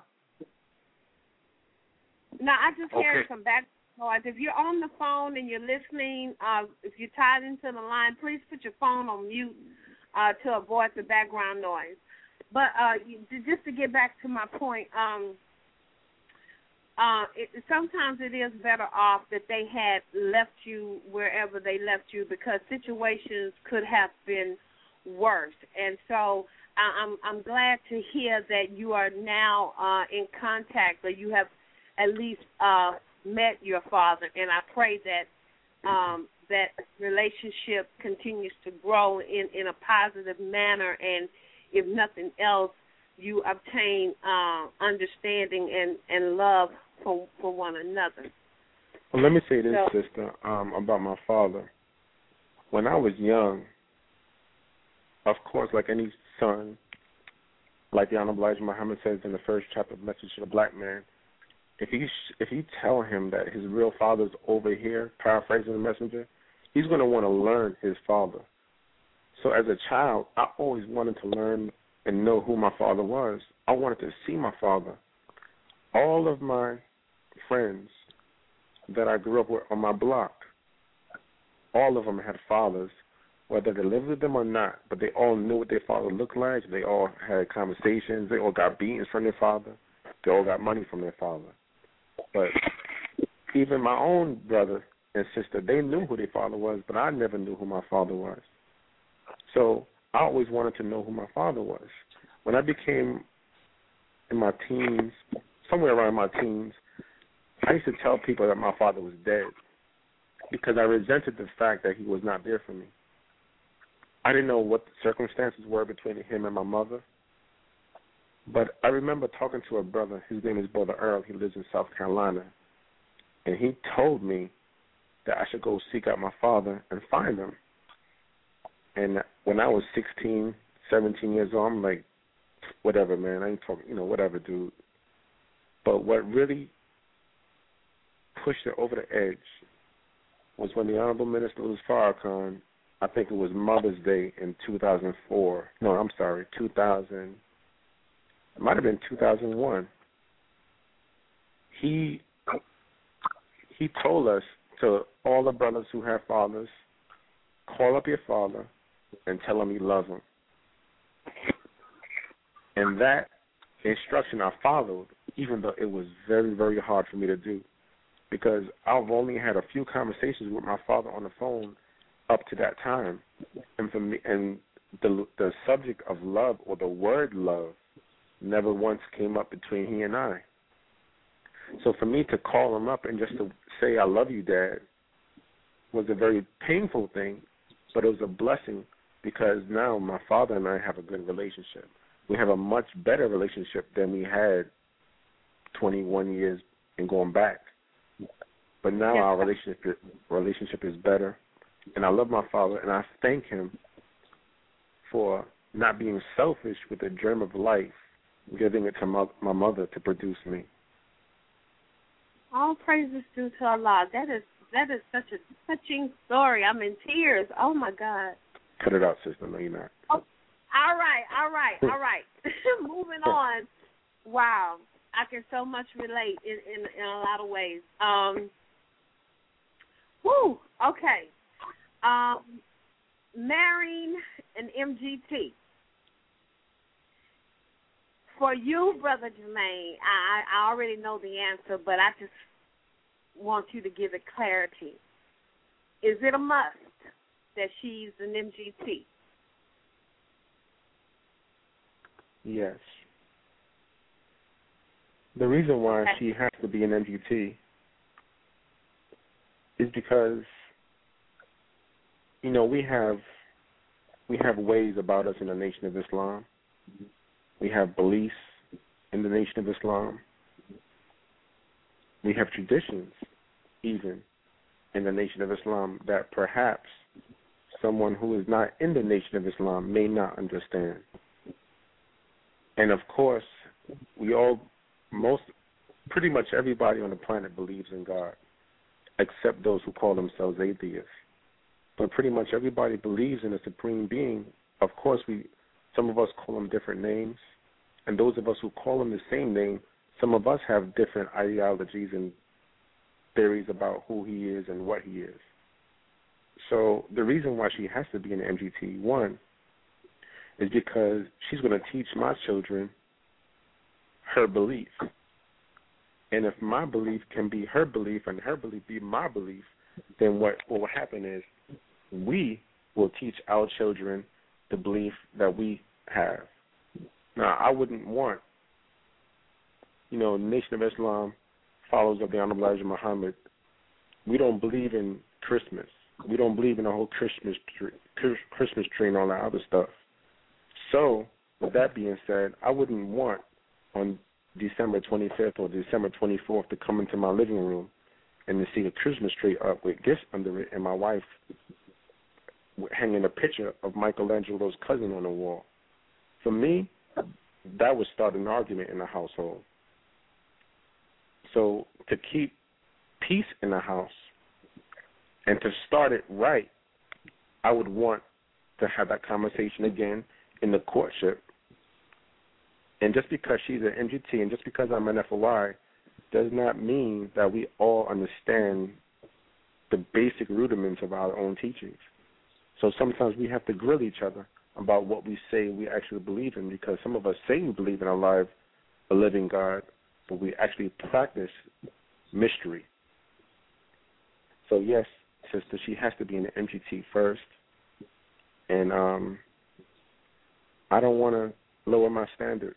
No, I just okay. heard some back noise. If you're on the phone and you're listening, uh, if you're tied into the line, please put your phone on mute uh, to avoid the background noise. But uh, you, just to get back to my point, um, Uh, it, sometimes it is better off that they had left you wherever they left you, because situations could have been worse. And so I, I'm I'm glad to hear that you are now uh, in contact, or you have at least uh, met your father. And I pray that um, that relationship continues to grow in, in a positive manner, and if nothing else, you obtain uh, understanding and, and love for for one another. Well, let me say this, so, sister, um, about my father. When I was young, of course, like any son, like the Honorable Elijah Muhammad says in the first chapter of Message to the Black Man, if you if you tell him that his real father's over here, paraphrasing the messenger, he's going to want to learn his father. So as a child, I always wanted to learn and know who my father was. I wanted to see my father. All of my friends that I grew up with on my block, all of them had fathers, whether they lived with them or not, but they all knew what their father looked like. They all had conversations. They all got beatings from their father. They all got money from their father. But even my own brother and sister, they knew who their father was, but I never knew who my father was. So I always wanted to know who my father was. When I became in my teens, somewhere around my teens, I used to tell people that my father was dead. because I resented the fact that he was not there for me. I didn't know what the circumstances were between him and my mother, but I remember talking to a brother. His name is Brother Earl. He lives in South Carolina, and he told me that I should go seek out my father and find him. And when I was sixteen, seventeen years old, I'm like, whatever, man. I ain't talking, you know, whatever, dude. But what really pushed it over the edge was when the Honorable Minister Louis Farrakhan, I think it was Mother's Day in two thousand four. No, I'm sorry, two thousand. It might have been two thousand one. He he told us, to all the brothers who have fathers, call up your father and tell him you love him. And that instruction I followed, even though it was very, very hard for me to do, because I've only had a few conversations with my father on the phone up to that time, and for me, and the the subject of love or the word love never once came up between he and I. So for me to call him up and just to say I love you, Dad, was a very painful thing, but it was a blessing because now my father and I have a good relationship. We have a much better relationship than we had twenty-one years and going back. But now yes. our relationship relationship is better, and I love my father, and I thank him for not being selfish with the dream of life, giving it to my, my mother to produce me. All praises due to Allah. That is that is such a touching story. I'm in tears. Oh my God. Cut it out, sister. No, you're not. Oh, all right, all right, all right. Moving on. Wow, I can so much relate in, in, in a lot of ways. Um. Whew. Okay. Um. Marrying an M G T. For you, Brother Jermaine, I, I already know the answer, but I just want you to give it clarity. Is it a must that she's an M G T? Yes. The reason why she has to be an M G T is because, you know, we have we have ways about us in the Nation of Islam. We have beliefs in the Nation of Islam. We have traditions, even, in the Nation of Islam that perhaps someone who is not in the Nation of Islam may not understand. And, of course, we all, most, pretty much everybody on the planet believes in God, except those who call themselves atheists. But pretty much everybody believes in a supreme being. Of course, we some of us call him different names, and those of us who call him the same name, some of us have different ideologies and theories about who he is and what he is. So the reason why she has to be an M G T, one, is because she's going to teach my children her belief. And if my belief can be her belief and her belief be my belief, then what, what will happen is we will teach our children the belief that we have. Now, I wouldn't want, you know, Nation of Islam, followers of the Honorable Elijah Muhammad, we don't believe in Christmas. We don't believe in the whole Christmas tree, Christmas tree and all that other stuff. So, with that being said, I wouldn't want on December twenty-fifth or December twenty-fourth to come into my living room and to see a Christmas tree up with gifts under it and my wife hanging a picture of Michelangelo's cousin on the wall. For me, that would start an argument in the household. So to keep peace in the house and to start it right, I would want to have that conversation again in the courtship. And just because she's an M G T and just because I'm an F O I does not mean that we all understand the basic rudiments of our own teachings. So sometimes we have to grill each other about what we say we actually believe in, because some of us say we believe in a live, a living God, but we actually practice mystery. So yes, sister, she has to be an M G T first. And um, I don't want to lower my standard.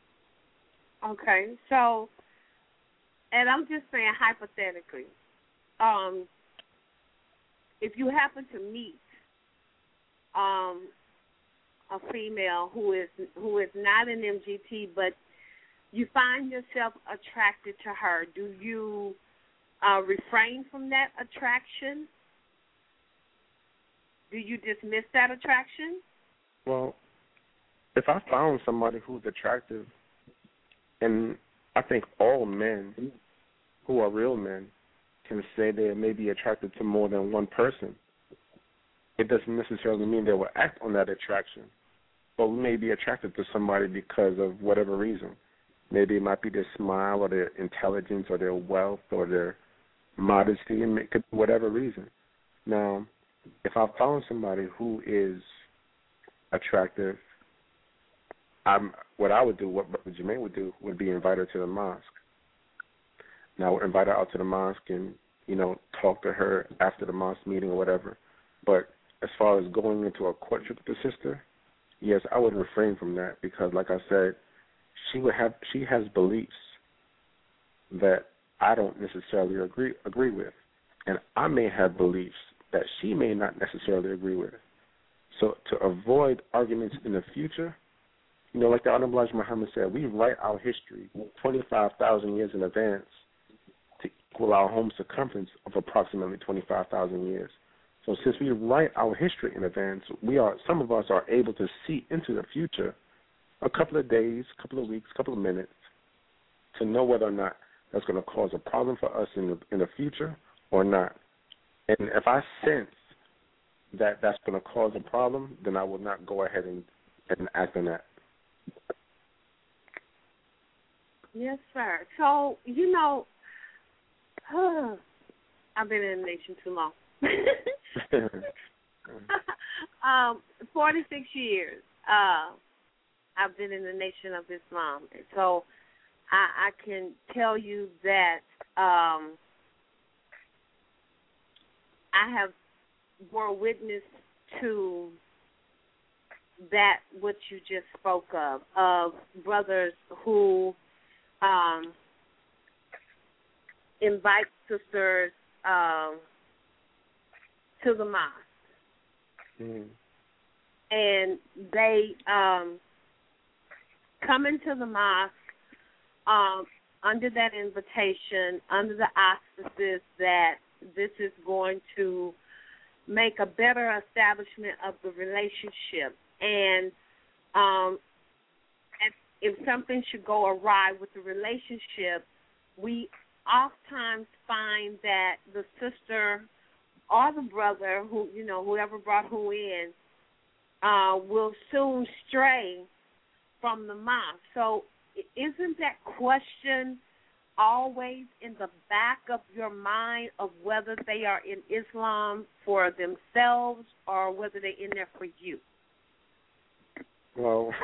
Okay, so, and I'm just saying hypothetically, um, if you happen to meet um, a female who is who is not an M G T, but you find yourself attracted to her, do you uh, refrain from that attraction? Do you dismiss that attraction? Well, if I found somebody who's attractive, and I think all men who are real men can say they may be attracted to more than one person, it doesn't necessarily mean they will act on that attraction. But we may be attracted to somebody because of whatever reason. Maybe it might be their smile or their intelligence or their wealth or their modesty, and it could be whatever reason. Now, if I found somebody who is attractive, I'm, what I would do, what Brother Jermaine would do, would be invite her to the mosque. Now, I would invite her out to the mosque and, you know, talk to her after the mosque meeting or whatever. But as far as going into a courtship with the sister, yes, I would refrain from that because, like I said, she would have she has beliefs that I don't necessarily agree agree with, and I may have beliefs that she may not necessarily agree with. So to avoid arguments in the future, you know, like the Honorable Elijah Muhammad said, we write our history twenty-five thousand years in advance to equal our home circumference of approximately twenty-five thousand years. So since we write our history in advance, we are some of us are able to see into the future a couple of days, a couple of weeks, a couple of minutes to know whether or not that's going to cause a problem for us in the, in the future or not. And if I sense that that's going to cause a problem, then I will not go ahead and, and act on that. Yes, sir. So, you know, huh, I've been in the nation too long. um, forty-six years. Uh, I've been in the Nation of Islam. So I, I can tell you that um, I have bore witness to that what you just spoke of, of brothers who um, invite sisters um, to the mosque. Mm. And they um, come into the mosque um, under that invitation, under the auspices that this is going to make a better establishment of the relationship. And um, if something should go awry with the relationship, we oftentimes find that the sister or the brother, who you know, whoever brought who in, uh, will soon stray from the mosque. So isn't that question always in the back of your mind of whether they are in Islam for themselves or whether they're in there for you? Well,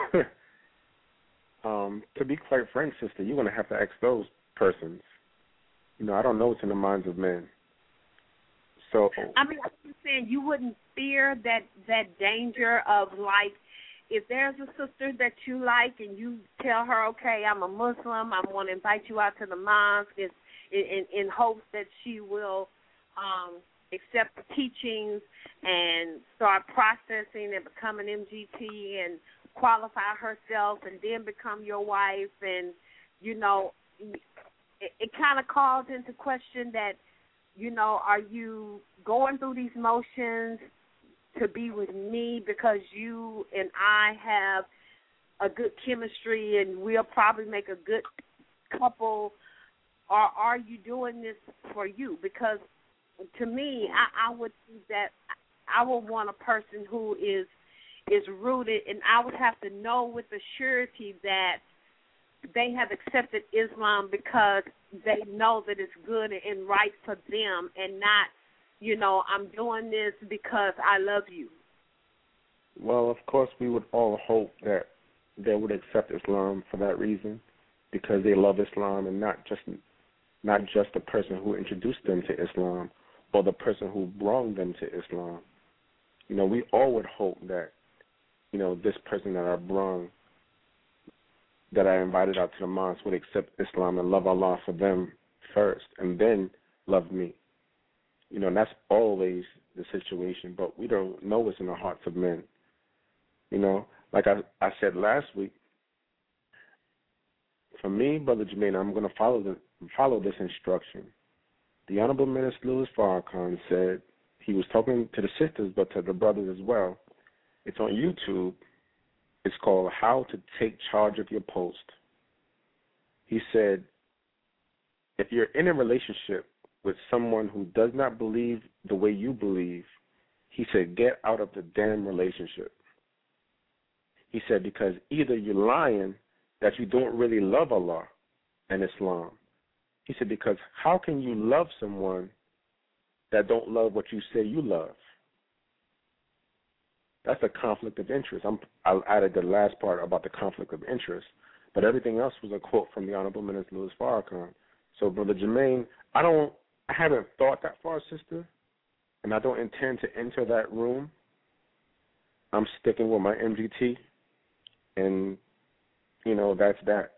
um, to be quite frank, sister, you're going to have to ask those persons. You know, I don't know what's in the minds of men. So I mean, I'm saying you wouldn't fear that, that danger of, like, if there's a sister that you like and you tell her, okay, I'm a Muslim, I want to invite you out to the mosque in, in, in hopes that she will um, accept the teachings and start processing and become an M G T and qualify herself and then become your wife. And, you know, it, it kind of calls into question that, you know, are you going through these motions to be with me because you and I have a good chemistry and we'll probably make a good couple, or are you doing this for you? Because to me, I, I would think that I would want a person who is is rooted, and I would have to know with a surety that they have accepted Islam because they know that it's good and right for them, and not, you know, I'm doing this because I love you. Well, of course, we would all hope that they would accept Islam for that reason, because they love Islam, and not just not just the person who introduced them to Islam or the person who brought them to Islam. You know, we all would hope that, you know, this person that I brought, that I invited out to the mosque, would accept Islam and love Allah for them first, and then love me. You know, and that's always the situation, but we don't know what's in the hearts of men. You know, like I, I said last week, for me, Brother Jermaine, I'm going to follow the, follow this instruction. The Honorable Minister Louis Farrakhan said, he was talking to the sisters, but to the brothers as well. It's on YouTube. It's called How to Take Charge of Your Post. He said, if you're in a relationship with someone who does not believe the way you believe, he said, get out of the damn relationship. He said, because either you're lying that you don't really love Allah and Islam. He said, because how can you love someone that don't love what you say you love? That's a conflict of interest. I'm, I added the last part about the conflict of interest, but everything else was a quote from the Honorable Minister Louis Farrakhan. So, Brother Jermaine, I don't, I haven't thought that far, sister, and I don't intend to enter that room. I'm sticking with my M G T, and, you know, that's that,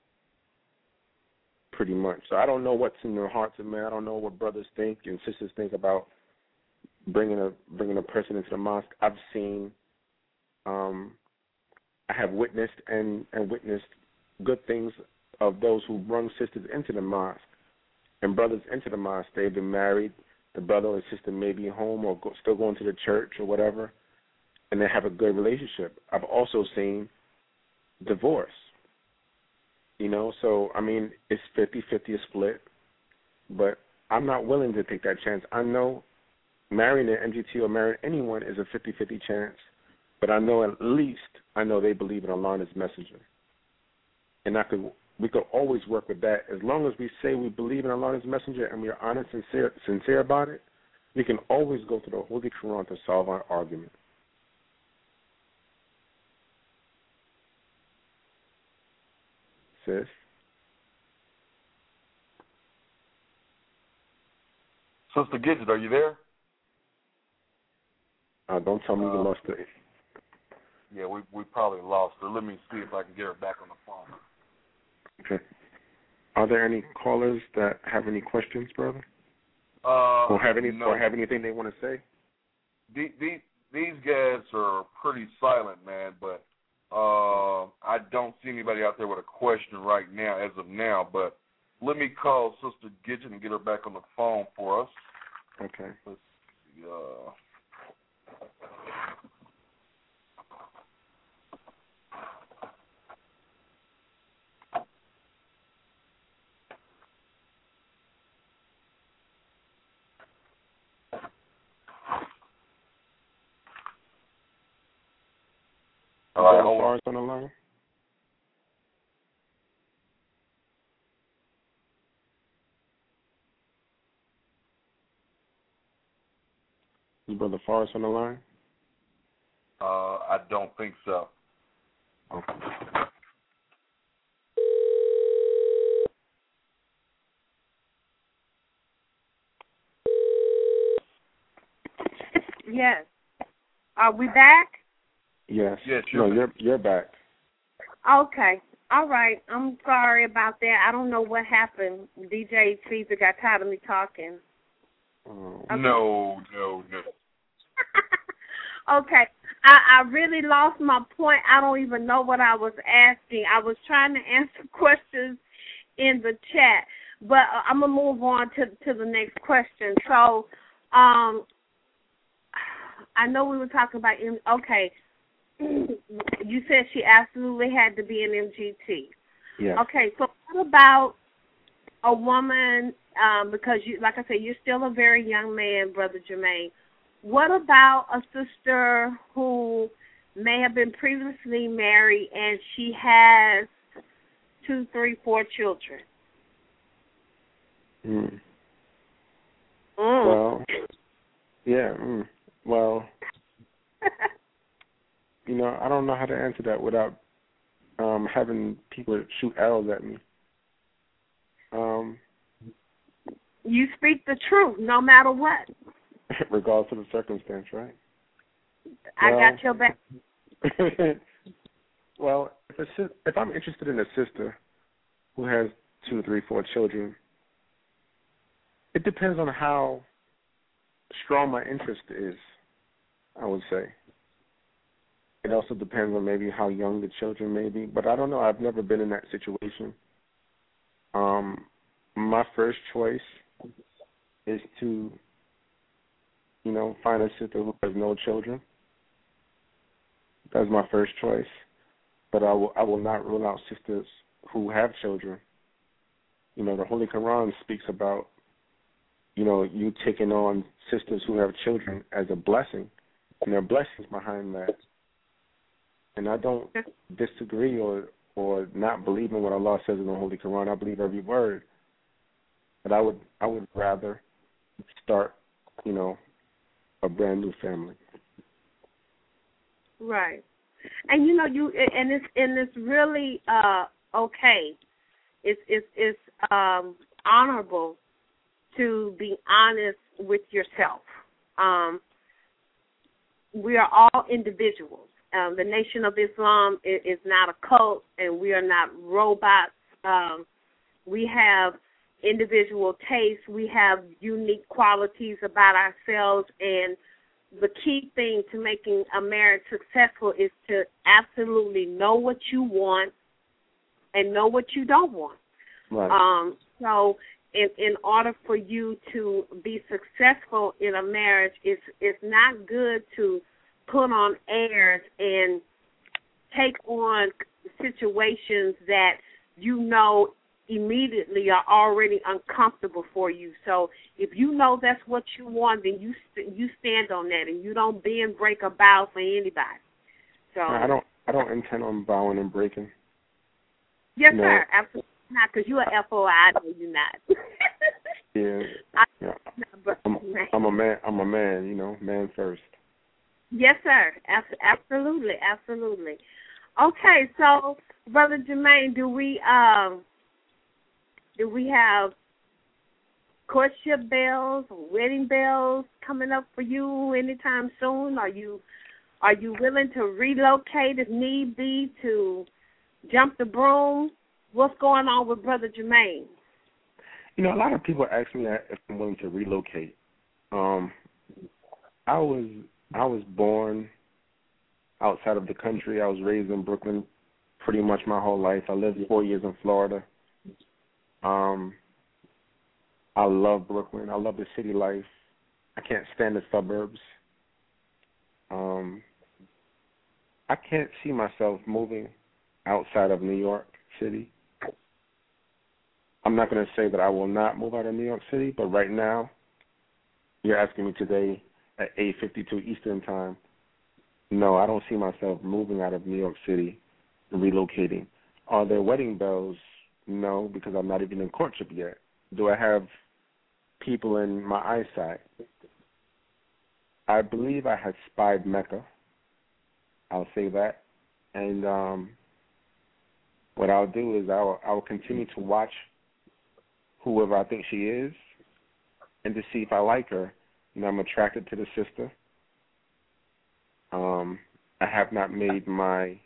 pretty much. So I don't know what's in their hearts of men. I don't know what brothers think and sisters think about bringing a bringing a person into the mosque. I've seen, um, I have witnessed and, and witnessed good things of those who bring sisters into the mosque and brothers into the mosque. They've been married. The brother or sister may be home or go, still going to the church or whatever, and they have a good relationship. I've also seen divorce. You know, so, I mean, it's fifty-fifty a split, but I'm not willing to take that chance. I know marrying an M G T or marrying anyone is a fifty-fifty chance, but I know at least I know they believe in Allah and His Messenger. And I could, we could always work with that. As long as we say we believe in Allah and His Messenger and we are honest and sincere, sincere about it, we can always go to the Holy Quran to solve our argument. Sis? Sister Gidget, are you there? Uh, don't tell me uh, you lost her. Yeah, we we probably lost her. Let me see if I can get her back on the phone. Okay. Are there any callers that have any questions, brother? Uh, or have any no. or have anything they want to say? The, the, these guys are pretty silent, man, but Uh, I don't see anybody out there with a question right now, as of now, but let me call Sister Gidget and get her back on the phone for us. Okay. Let's see, uh, All right, hold on. on the line. Is Brother Forrest on the line? Uh, I don't think so. Okay. Yes. Are we back? Yes. Yes, you're no, you're you're back. Okay. All right. I'm sorry about that. I don't know what happened. D J Caesar got tired of me talking. Oh. Okay. No, no, no. Okay. I, I really lost my point. I don't even know what I was asking. I was trying to answer questions in the chat, but I'm going to move on to, to the next question. So, um, I know we were talking about, okay, you said she absolutely had to be an M G T. Yeah. Okay, so what about a woman, um, because, you, like I said, you're still a very young man, Brother Jermaine. What about a sister who may have been previously married and she has two, three, four children? Mm. Mm. Well, yeah, mm. well... You know, I don't know how to answer that without um, having people shoot arrows at me. Um, you speak the truth, no matter what. Regardless of the circumstance, right? I well, got your back. Well, if, a, if I'm interested in a sister who has two, three, four children, it depends on how strong my interest is, I would say. It also depends on maybe how young the children may be, but I don't know. I've never been in that situation. Um, my first choice is to, you know, find a sister who has no children. That's my first choice. But I will, I will not rule out sisters who have children. You know, the Holy Quran speaks about, you know, you taking on sisters who have children as a blessing, and there are blessings behind that. And I don't disagree or or not believe in what Allah says in the Holy Quran. I believe every word. But I would I would rather start, you know, a brand new family. Right. And you know, you and it's and it's really uh, okay. It's it's it's um, honorable to be honest with yourself. Um, we are all individuals. Um, the Nation of Islam is, is not a cult, and we are not robots. Um, we have individual tastes. We have unique qualities about ourselves, and the key thing to making a marriage successful is to absolutely know what you want and know what you don't want. Right. Um, so in, in order for you to be successful in a marriage, it's, it's not good to put on airs and take on situations that you know immediately are already uncomfortable for you. So if you know that's what you want, then you st- you stand on that, and you don't bend, break, or bow for anybody. So I don't I don't intend on bowing and breaking. Yes, no. sir. Absolutely not, because you're an F O I. I know you're not. yeah. I, yeah. But, I'm, I'm a man. I'm a man. You know, man first. Yes, sir. Absolutely, absolutely. Okay, so Brother Jermaine, do we um do we have courtship bells, wedding bells coming up for you anytime soon? Are you are you willing to relocate if need be, to jump the broom? What's going on with Brother Jermaine? You know, a lot of people ask me if I'm willing to relocate. Um, I was I was born outside of the country. I was raised in Brooklyn pretty much my whole life. I lived four years in Florida. Um, I love Brooklyn. I love the city life. I can't stand the suburbs. Um, I can't see myself moving outside of New York City. I'm not going to say that I will not move out of New York City, but right now, you're asking me today at eight fifty-two Eastern Time. No, I don't see myself moving out of New York City and relocating. Are there wedding bells? No, because I'm not even in courtship yet. Do I have people in my eyesight? I believe I had spied Mecca. I'll say that. And um, what I'll do is I'll, I'll continue to watch whoever I think she is and to see if I like her. You know, I'm attracted to the sister. Um, I have not made my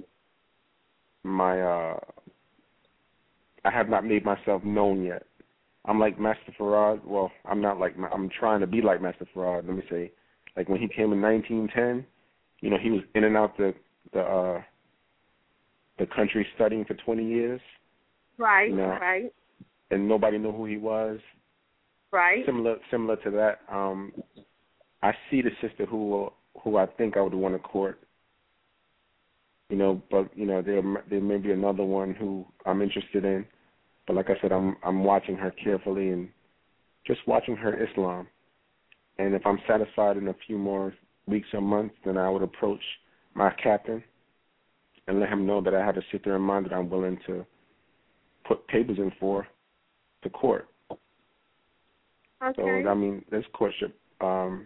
my uh, I have not made myself known yet. I'm like Master Farad. Well, I'm not like I'm trying to be like Master Farad. Let me say, like when he came in nineteen ten, you know, he was in and out the the uh, the country studying for twenty years. Right. You know, right. And nobody knew who he was. Right. Similar similar to that. Um, I see the sister who will, who I think I would want to court. You know, but you know, there there may be another one who I'm interested in. But like I said, I'm I'm watching her carefully and just watching her Islam. And if I'm satisfied in a few more weeks or months, then I would approach my captain and let him know that I have a sister in mind that I'm willing to put papers in for to court. Okay. So I mean, there's courtship um,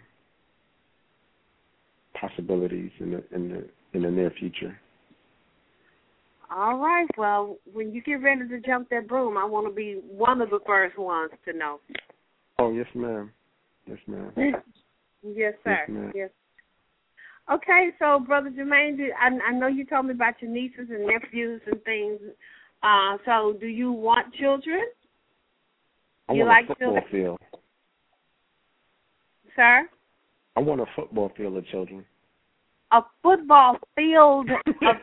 possibilities in the in the in the near future. All right. Well, when you get ready to jump that broom, I want to be one of the first ones to know. Oh, yes, ma'am. Yes, ma'am. Yes, sir. Yes, ma'am. Yes. Okay, so Brother Jermaine, I, I know you told me about your nieces and nephews and things. Uh, so, do you want children? I you want like a football children? field. sir? I want a football field of children. A football field of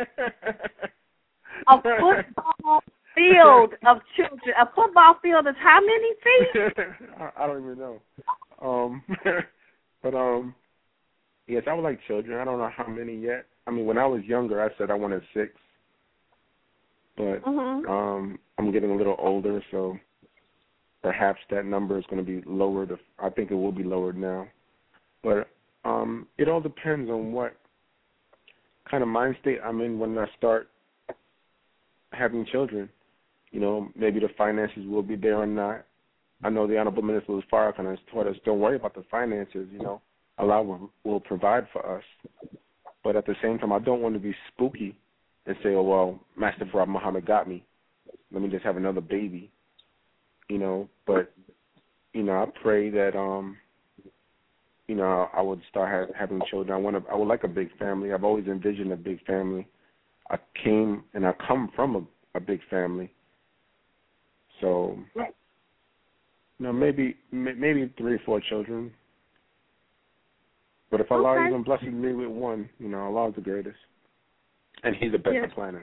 a football field of children. A football field is how many feet? I, I don't even know. Um, but um, yes, I would like children. I don't know how many yet. I mean, when I was younger, I said I wanted six. But mm-hmm. um, I'm getting a little older, so perhaps that number is going to be lowered. I think it will be lowered now. But um, it all depends on what kind of mind state I'm in when I start having children. You know, maybe the finances will be there or not. I know the Honorable Minister Louis Farrakhan has taught us, don't worry about the finances, you know. Allah will, will provide for us. But at the same time, I don't want to be spooky and say, oh, well, Master Farad Muhammad got me. Let me just have another baby, you know. But, you know, I pray that, um, you know, I would start ha- having children. I want to, I would like a big family. I've always envisioned a big family. I came and I come from a, a big family. So, you know, maybe maybe three or four children. But if Allah okay. even blesses me with one, you know, Allah is the greatest. And He's the best yes. of planners.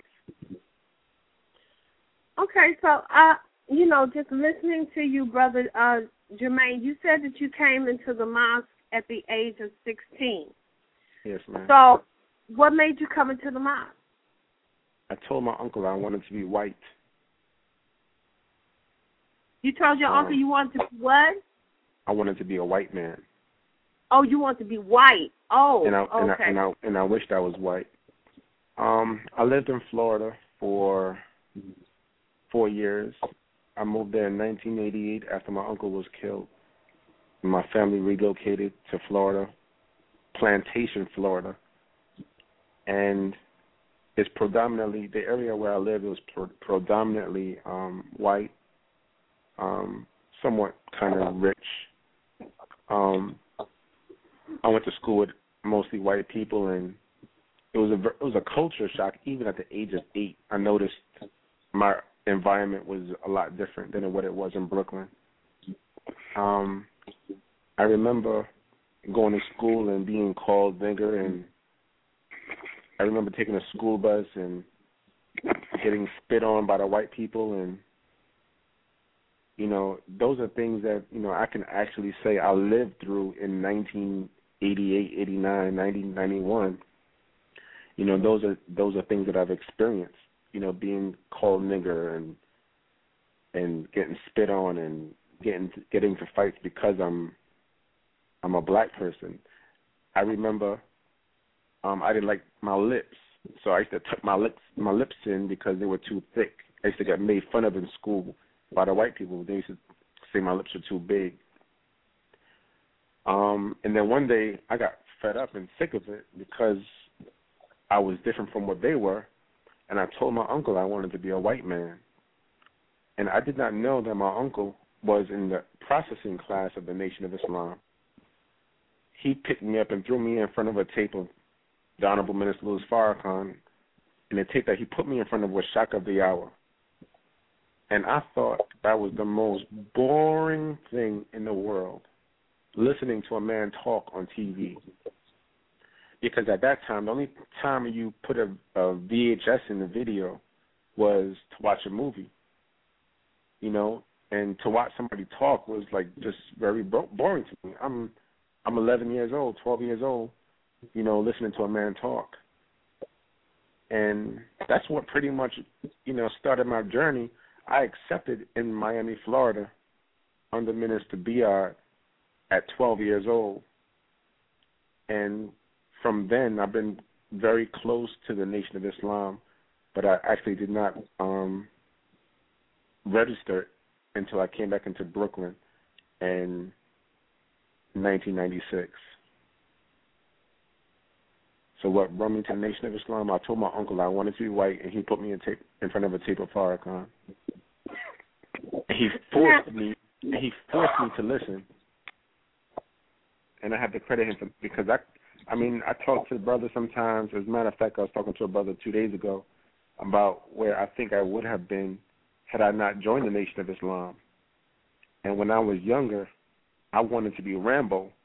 Okay, so, uh, you know, just listening to you, Brother uh, Jermaine, you said that you came into the mosque at the age of sixteen. Yes, ma'am. So, what made you come into the mosque? I told my uncle I wanted to be white. You told your um, uncle you wanted to be what? I wanted to be a white man. Oh, you want to be white. Oh, and I, okay. And I, and, I, and I wished I was white. Um, I lived in Florida for four years. I moved there in nineteen eighty-eight after my uncle was killed. My family relocated to Florida, Plantation, Florida. And it's predominantly, the area where I live was pre- predominantly um, white, um, somewhat kind of rich. Um, I went to school with mostly white people, and it was a it was a culture shock. Even at the age of eight, I noticed my environment was a lot different than what it was in Brooklyn. Um, I remember going to school and being called nigger, and I remember taking a school bus and getting spit on by the white people, and you know, those are things that, you know, I can actually say I lived through in nineteen eighty-eight, eighty-nine, ninety, ninety-one. You know, those are those are things that I've experienced, you know, being called nigger and and getting spit on and getting getting into fights because I'm I'm a black person. I remember um, I didn't like my lips, so I used to tuck my lips my lips in because they were too thick. I used to get made fun of in school by the white people. They used to say my lips were too big. Um, and then one day I got fed up and sick of it because I was different from what they were, and I told my uncle I wanted to be a white man. And I did not know that my uncle was in the processing class of the Nation of Islam. He picked me up and threw me in front of a tape of the Honorable Minister Louis Farrakhan, and the tape that he put me in front of was Shock of the Hour. And I thought that was the most boring thing in the world, listening to a man talk on T V. Because at that time, the only time you put a, a V H S in the video was to watch a movie, you know, and to watch somebody talk was like just very boring to me. I'm I'm eleven years old, twelve years old, you know, listening to a man talk. And that's what pretty much, you know, started my journey. I accepted in Miami, Florida, under Minister Biard at twelve years old. And from then, I've been very close to the Nation of Islam, but I actually did not um, register until I came back into Brooklyn in nineteen ninety-six. So what brought me to the Nation of Islam? I told my uncle I wanted to be white, and he put me in, tape, in front of a tape of Farrakhan. And he forced me. And he forced me to listen. And I have to credit him for, because I, I mean, I talk to brothers sometimes. As a matter of fact, I was talking to a brother two days ago about where I think I would have been had I not joined the Nation of Islam. And when I was younger, I wanted to be Rambo.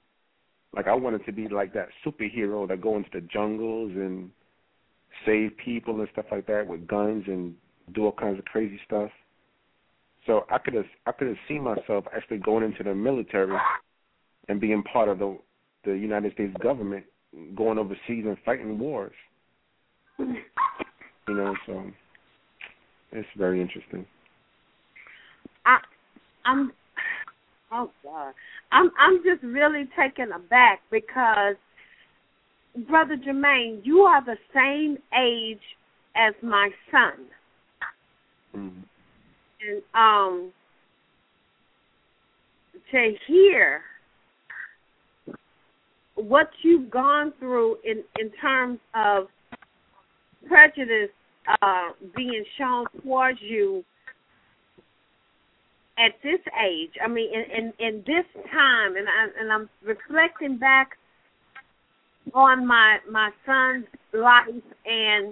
Like, I wanted to be like that superhero that go into the jungles and save people and stuff like that with guns and do all kinds of crazy stuff. So I could have I could have seen myself actually going into the military and being part of the the United States government, going overseas and fighting wars. You know, so it's very interesting. I, I'm, oh God, I'm I'm just really taken aback because, Brother Jermaine, you are the same age as my son, Mm-hmm. and um, to hear what you've gone through in in terms of prejudice uh, being shown towards you at this age, I mean, in, in, in this time, and, I, and I'm reflecting back on my my son's life, and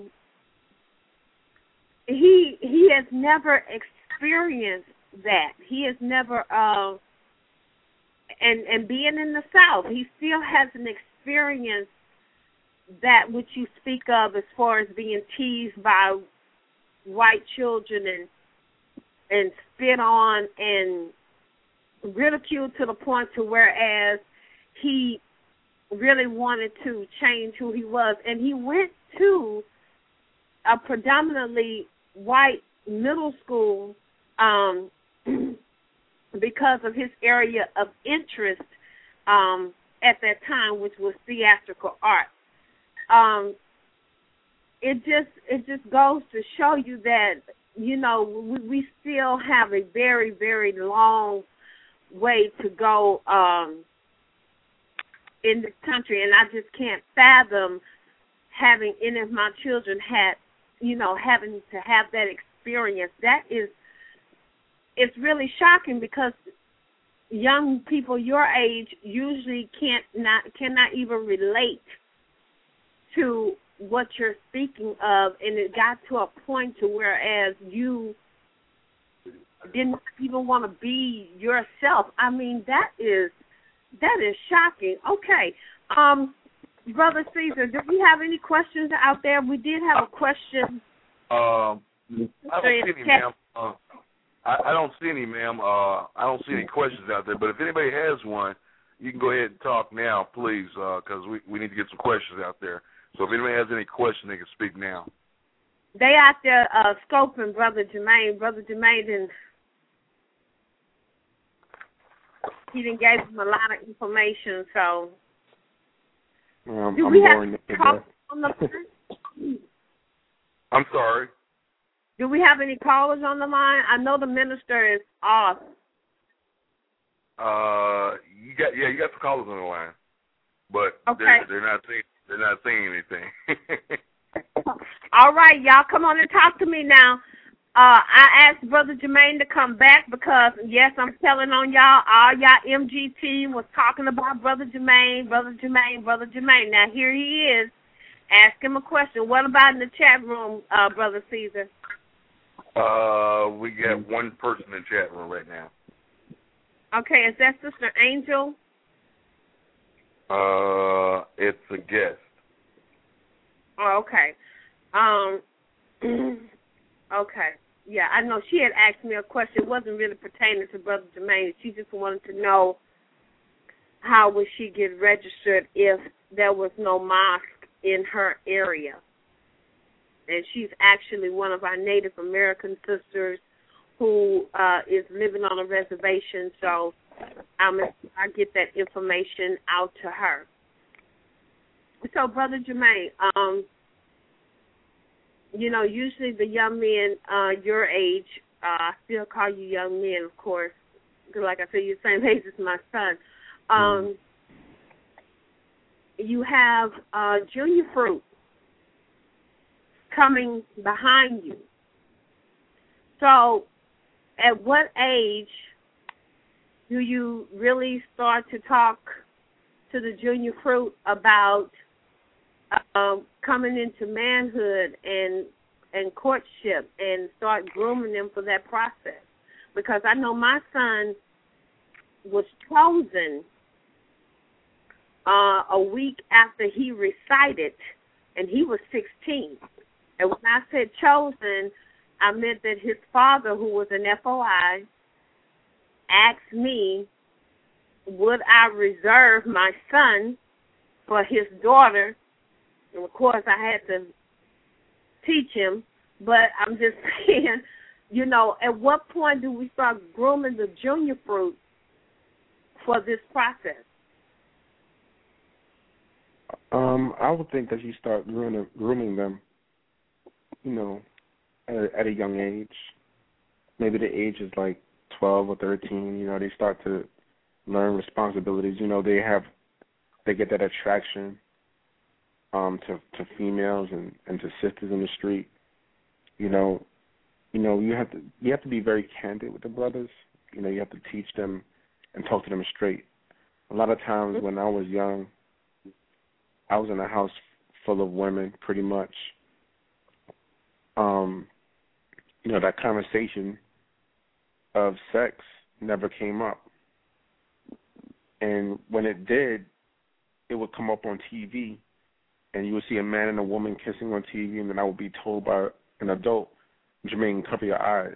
he he has never experienced that. He has never, uh, and and being in the South, he still hasn't experienced that which you speak of as far as being teased by white children and and spit on and ridiculed to the point to whereas he really wanted to change who he was. And he went to a predominantly white middle school um, because of his area of interest um, at that time, which was theatrical art. Um, it just it just goes to show you that, you know, we, we still have a very, very long way to go um, in this country, and I just can't fathom having any of my children had, you know, having to have that experience. That is, it's really shocking because young people your age usually can't not cannot even relate to what you're speaking of, and it got to a point to whereas you didn't even want to be yourself. I mean, that is that is shocking. Okay, um, Brother Caesar, do we have any questions out there? We did have a question. Um, I don't see any, ma'am. Uh, I, I don't see any, ma'am. Uh, I don't see any questions out there. But if anybody has one, you can go ahead and talk now, please, because uh, we we need to get some questions out there. So if anybody has any questions, they can speak now. They out there uh, scoping Brother Jermaine. Brother Jermaine didn't, he didn't give them a lot of information. So Um, do I'm we have callers on the line? I'm sorry. Do we have any callers on the line? I know the minister is off. Uh, you got yeah, you got some callers on the line, but okay. they're, they're not saying they're not saying anything. All right, y'all, come on and talk to me now. Uh, I asked Brother Jermaine to come back because, yes, I'm telling on y'all, all y'all M G team was talking about Brother Jermaine, Brother Jermaine, Brother Jermaine. Now, here he is. Ask him a question. What about in the chat room, uh, Brother Caesar? Uh, we got one person in the chat room right now. Okay, is that Sister Angel? Uh, it's a guest. Oh, okay. Um, okay. Yeah, I know she had asked me a question. It wasn't really pertaining to Brother Jermaine. She just wanted to know how would she get registered if there was no mosque in her area. And she's actually one of our Native American sisters who uh, is living on a reservation, so I'm I get that information out to her. So, Brother Jermaine, um, you know, usually the young men uh, your age, uh, I still call you young men, of course, because like I said, you're the same age as my son. Um, you have uh, junior fruit coming behind you. So, at what age do you really start to talk to the junior fruit about um, coming into manhood and and courtship and start grooming them for that process? Because I know my son was chosen uh, a week after he recited, and he was sixteen. And when I said chosen, I meant that his father, who was an F O I, asked me, would I reserve my son for his daughter? And, of course, I had to teach him. But I'm just saying, you know, at what point do we start grooming the junior fruit for this process? Um, I would think that you start grooming, grooming them, you know, at, at a young age. Maybe the age is like twelve or thirteen. You know, they start to learn responsibilities. You know, they have, they get that attraction um, to to females and, and to sisters in the street. You know, you know, you have to you have to be very candid with the brothers. You know, you have to teach them and talk to them straight. A lot of times when I was young, I was in a house full of women, pretty much. Um, you know, that conversation of sex never came up. And when it did, it would come up on T V, and you would see a man and a woman kissing on T V, and then I would be told by an adult, Jermaine, cover your eyes.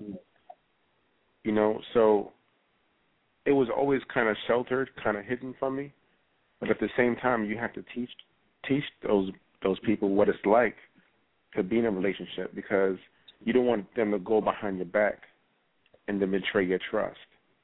You know, so it was always kind of sheltered, kind of hidden from me. But at the same time, you have to teach teach those those people what it's like to be in a relationship, because you don't want them to go behind your back and then betray your trust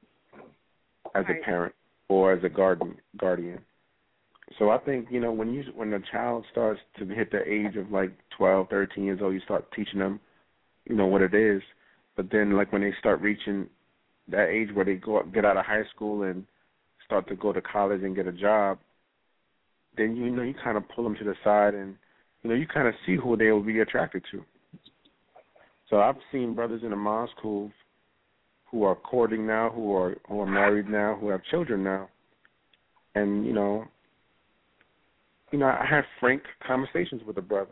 as right. a parent or as a guardian. guardian. So I think, you know, when you when a child starts to hit the age of like twelve, thirteen years old, you start teaching them, you know, what it is. But then, like, when they start reaching that age where they go get out of high school and start to go to college and get a job, then, you know, you kind of pull them to the side and, you know, you kind of see who they will be attracted to. So I've seen brothers in the mosque who who are courting now, who are who are married now, who have children now, and you know, you know, I have frank conversations with a brother,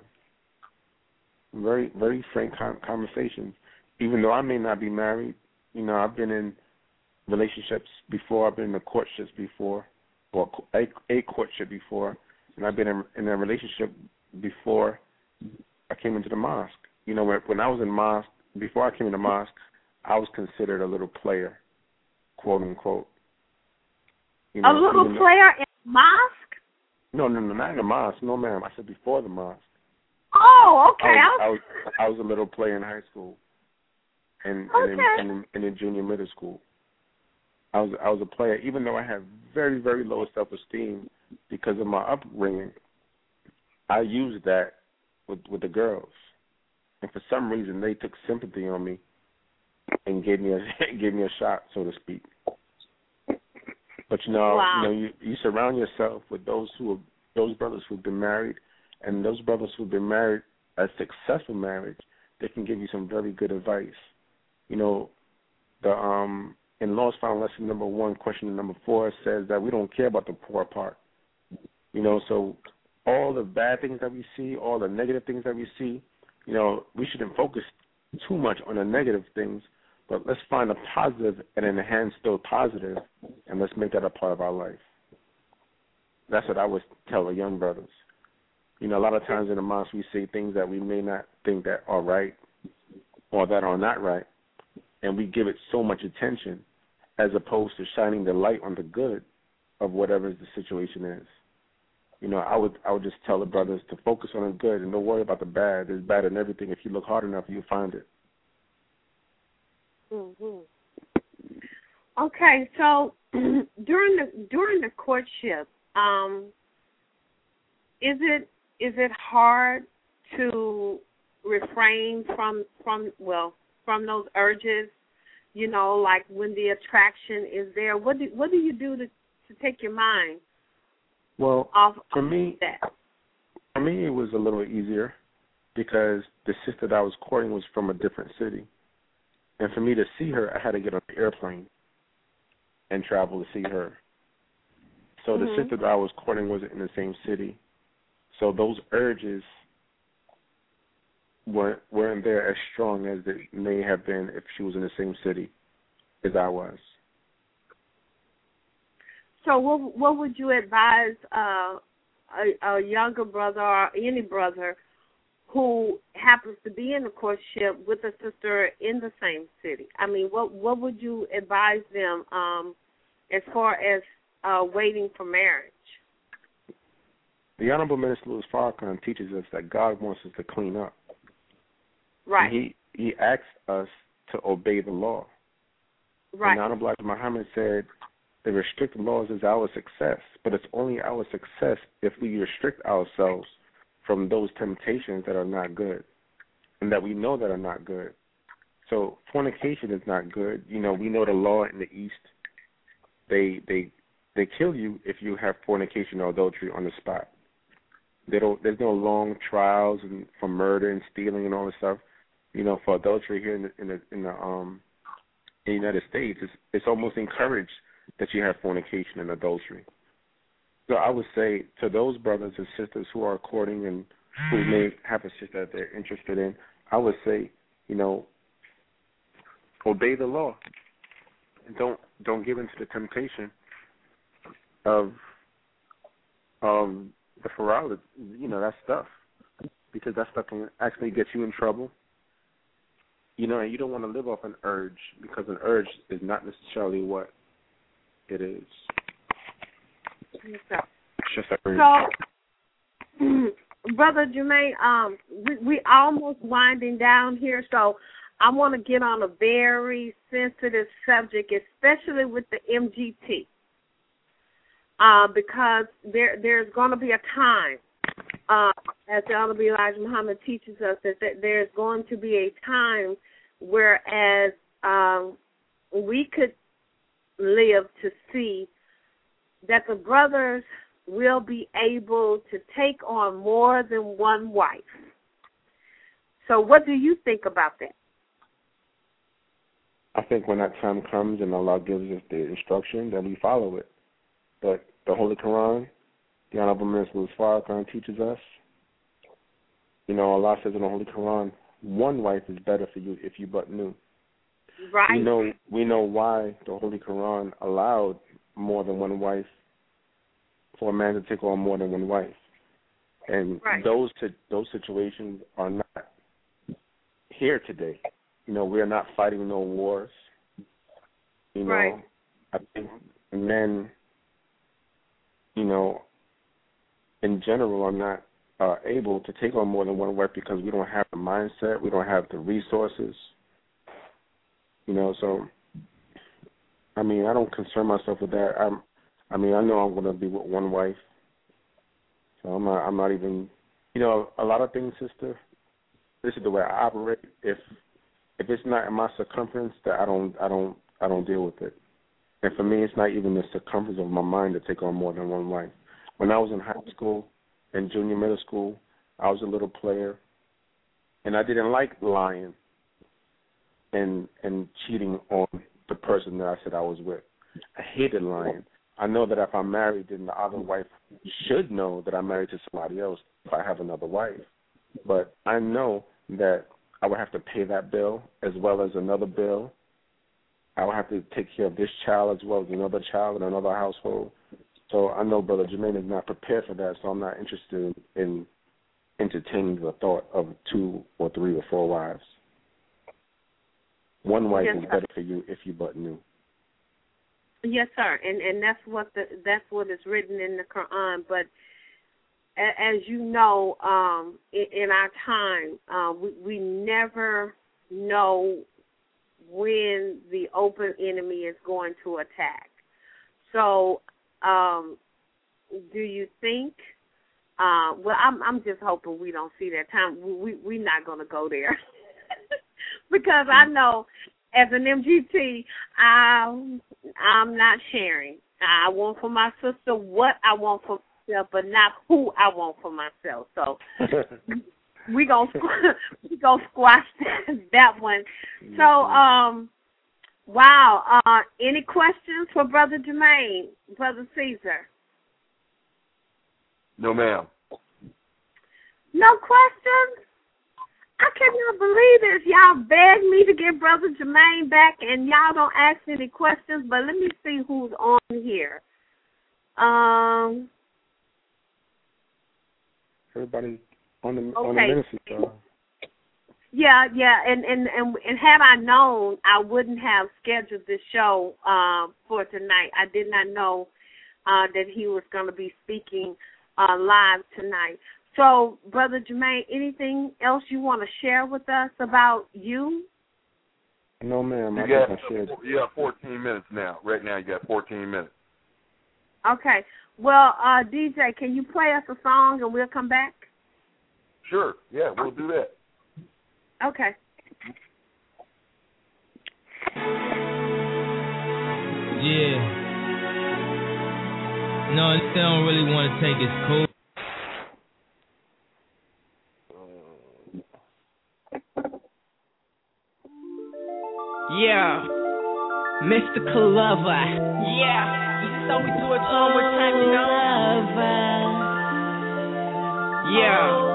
very very frank conversations. Even though I may not be married, you know, I've been in relationships before, I've been in courtships before, or a, a courtship before, and I've been in, in a relationship before I came into the mosque. You know, when, when I was in mosque, before I came into mosque, I was considered a little player, quote unquote. You know, a little player though, in mosque? No, no, no, not in the mosque. No, ma'am. I said before the mosque. Oh, okay. I was, I was, I was a little player in high school, and, okay. and, in, and in junior middle school. I was I was a player, even though I had very, very low self-esteem because of my upbringing. I used that with with the girls, and for some reason they took sympathy on me and gave me a gave me a shot, so to speak. But you know, wow. you know, you, you surround yourself with those who are, those brothers who've been married, and those brothers who've been married a successful marriage, they can give you some very good advice. You know, the um. in Lost Found Lesson number one, question number four, says that we don't care about the poor part. You know, so all the bad things that we see, all the negative things that we see, you know, we shouldn't focus too much on the negative things, but let's find a positive and enhance those positive, and let's make that a part of our life. That's what I would tell the young brothers. You know, a lot of times in the mosque we say things that we may not think that are right or that are not right, and we give it so much attention as opposed to shining the light on the good of whatever the situation is. You know, I would I would just tell the brothers to focus on the good and don't worry about the bad. There's bad in everything. If you look hard enough, you'll find it. Mm-hmm. Okay, so during the during the courtship, um, is it is it hard to refrain from from well from those urges? You know, like when the attraction is there, what do what do you do to, to take your mind well, off for me, that? For me, it was a little easier because the sister that I was courting was from a different city. And for me to see her, I had to get on the airplane and travel to see her. So mm-hmm. the sister that I was courting wasn't in the same city. So those urges weren't, weren't there as strong as they may have been if she was in the same city as I was. So what what would you advise uh, a, a younger brother or any brother who happens to be in a courtship with a sister in the same city? I mean, what what would you advise them um, as far as uh, waiting for marriage? The Honorable Minister Louis Farrakhan teaches us that God wants us to clean up. Right. And he, he asks us to obey the law. Right. And Honorable Elijah Muhammad said, the restricted laws is our success, but it's only our success if we restrict ourselves from those temptations that are not good and that we know that are not good. So fornication is not good. You know, we know the law in the East, they they they kill you if you have fornication or adultery on the spot. They don't, there's no long trials and for murder and stealing and all this stuff. You know, for adultery here in the in the, in the um in the United States, it's it's almost encouraged that you have fornication and adultery. So I would say to those brothers and sisters who are courting and who may have a sister that they're interested in, I would say, you know, obey the law and don't don't give in to the temptation of um the ferality, you know, that stuff, because that stuff can actually get you in trouble. You know, and you don't want to live off an urge, because an urge is not necessarily what it is. Okay. It's just an urge. So, Brother Jermaine, um, we, we almost winding down here, so I want to get on a very sensitive subject, especially with the M G T, uh, because there there's going to be a time, uh, as the Honorable Elijah Muhammad teaches us, that, that there's going to be a time whereas um, we could live to see that the brothers will be able to take on more than one wife. So what do you think about that? I think when that time comes and Allah gives us the instruction, then we follow it. But the Holy Quran, the Honorable Minister Louis Farrakhan teaches us, you know, Allah says in the Holy Quran, one wife is better for you if you but knew. Right. We know we know why the Holy Quran allowed more than one wife, for a man to take on more than one wife. And right. those those situations are not here today. You know, we're not fighting no wars. You know, right. I think men, you know, in general are not uh, able to take on more than one wife because we don't have the mindset, we don't have the resources. You know, so, I mean, I don't concern myself with that. I'm, I mean, I know I'm going to be with one wife. So I'm not, I'm not even, you know, a lot of things, sister, this is the way I operate. If if it's not in my circumference, that I don't, I don't, I don't deal with it. And for me, it's not even the circumference of my mind to take on more than one wife. When I was in high school and junior middle school, I was a little player, and I didn't like lying and and cheating on the person that I said I was with. I hated lying. I know that if I'm married, then the other wife should know that I'm married to somebody else if I have another wife. But I know that I would have to pay that bill as well as another bill. I would have to take care of this child as well as another child in another household. So I know Brother Jermaine is not prepared for that, so I'm not interested in entertaining the thought of two or three or four wives. One wife yes, is better for you if you but knew. Yes, sir, and and that's what the that's what is written in the Quran. But as you know, um, in, in our time, uh, we we never know when the open enemy is going to attack. So, um, do you think? Uh, well, I'm I'm just hoping we don't see that time. We we're not going to go there because I know. As an M G T, I, I'm not sharing. I want for my sister what I want for myself, but not who I want for myself. So we gonna we gonna squash that, that one. So, um, wow. Uh, any questions for Brother Jermaine, Brother Caesar? No, ma'am. No questions? I cannot believe this. Y'all begged me to get Brother Jermaine back, and y'all don't ask any questions, but let me see who's on here. Um. Everybody on the Okay. on the ministry show. Yeah, yeah, and, and, and, and had I known, I wouldn't have scheduled this show um, for tonight. I did not know uh, that he was going to be speaking uh, live tonight. So, Brother Jermaine, anything else you want to share with us about you? No, ma'am. You I got, think I shared. you got fourteen minutes now. Right now, you got fourteen minutes. Okay. Well, uh, D J, can you play us a song and we'll come back? Sure. Yeah, we'll do that. Okay. Yeah. No, they don't really want to take it cool. Yeah. Mystical lover. Yeah. This is how we do it one more time, you know? Yeah.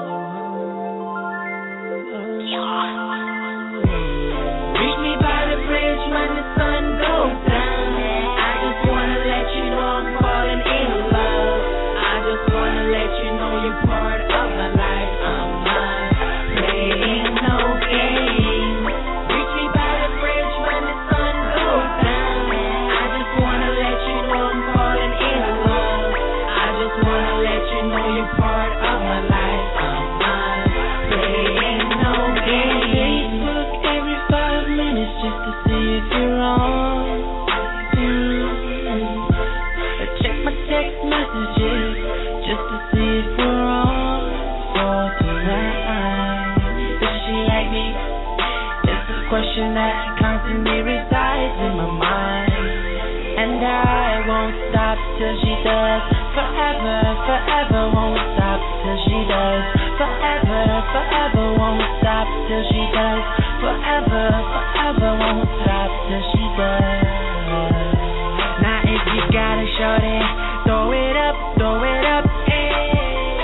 Reach me by the bridge when the sun goes down. I just wanna let you know I'm falling in love. I just wanna let you know you're part of my life. I'm not playing no games. Reach me by the bridge when the sun goes down. I just wanna let you know I'm falling in love. I just wanna let you know you're part of my life. I'm not playing no games. Facebook every five minutes just to see if you're on. Mm-hmm. I check my text messages just to see if we're on for tonight. Does she like me? It's a question that constantly resides in my mind. And I won't stop till she does. Forever, forever won't stop till she does. Forever, forever won't stop till she does. Forever, forever won't stop till she does. Now if you got a shorty, throw it up, throw it up, eh,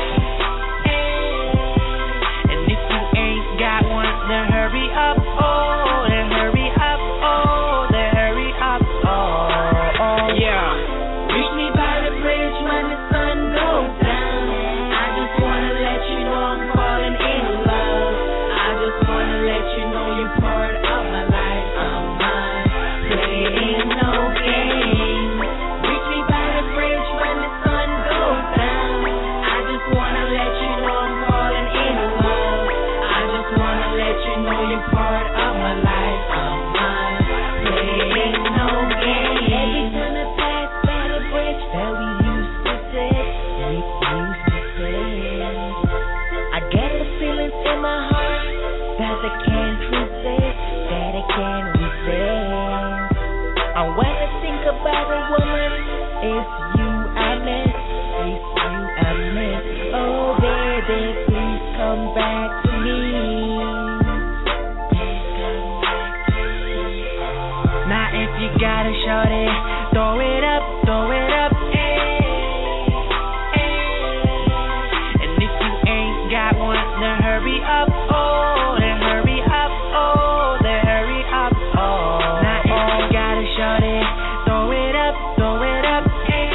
eh. And if you ain't got one, then hurry up, oh, then hurry up, oh, then hurry up, oh, oh. Yeah. Reach me by the bridge when the sun goes down. I just wanna let you know I'm falling in love. I just wanna let you know you're part of my life. I'm not playing no games. Reach me by the bridge when the sun goes down. I just wanna let you know I'm falling in love. I just wanna let you know you're part of my life. I'm not playing no games. Every time I pass by the bridge that we used to sit, we used to sit, I get the feelings in my heart that I can't resist, that I can't resist. And when I think about a woman, it's you I miss, it's you I miss. Oh baby, please come back to me. Please come back to me. Now if you got a shorty, throw it up, throw it up, eh, eh. And if you ain't got one, then hurry up, oh, then hurry up, oh, then hurry up, oh. Now if you got a shorty, throw it up, throw it up, eh,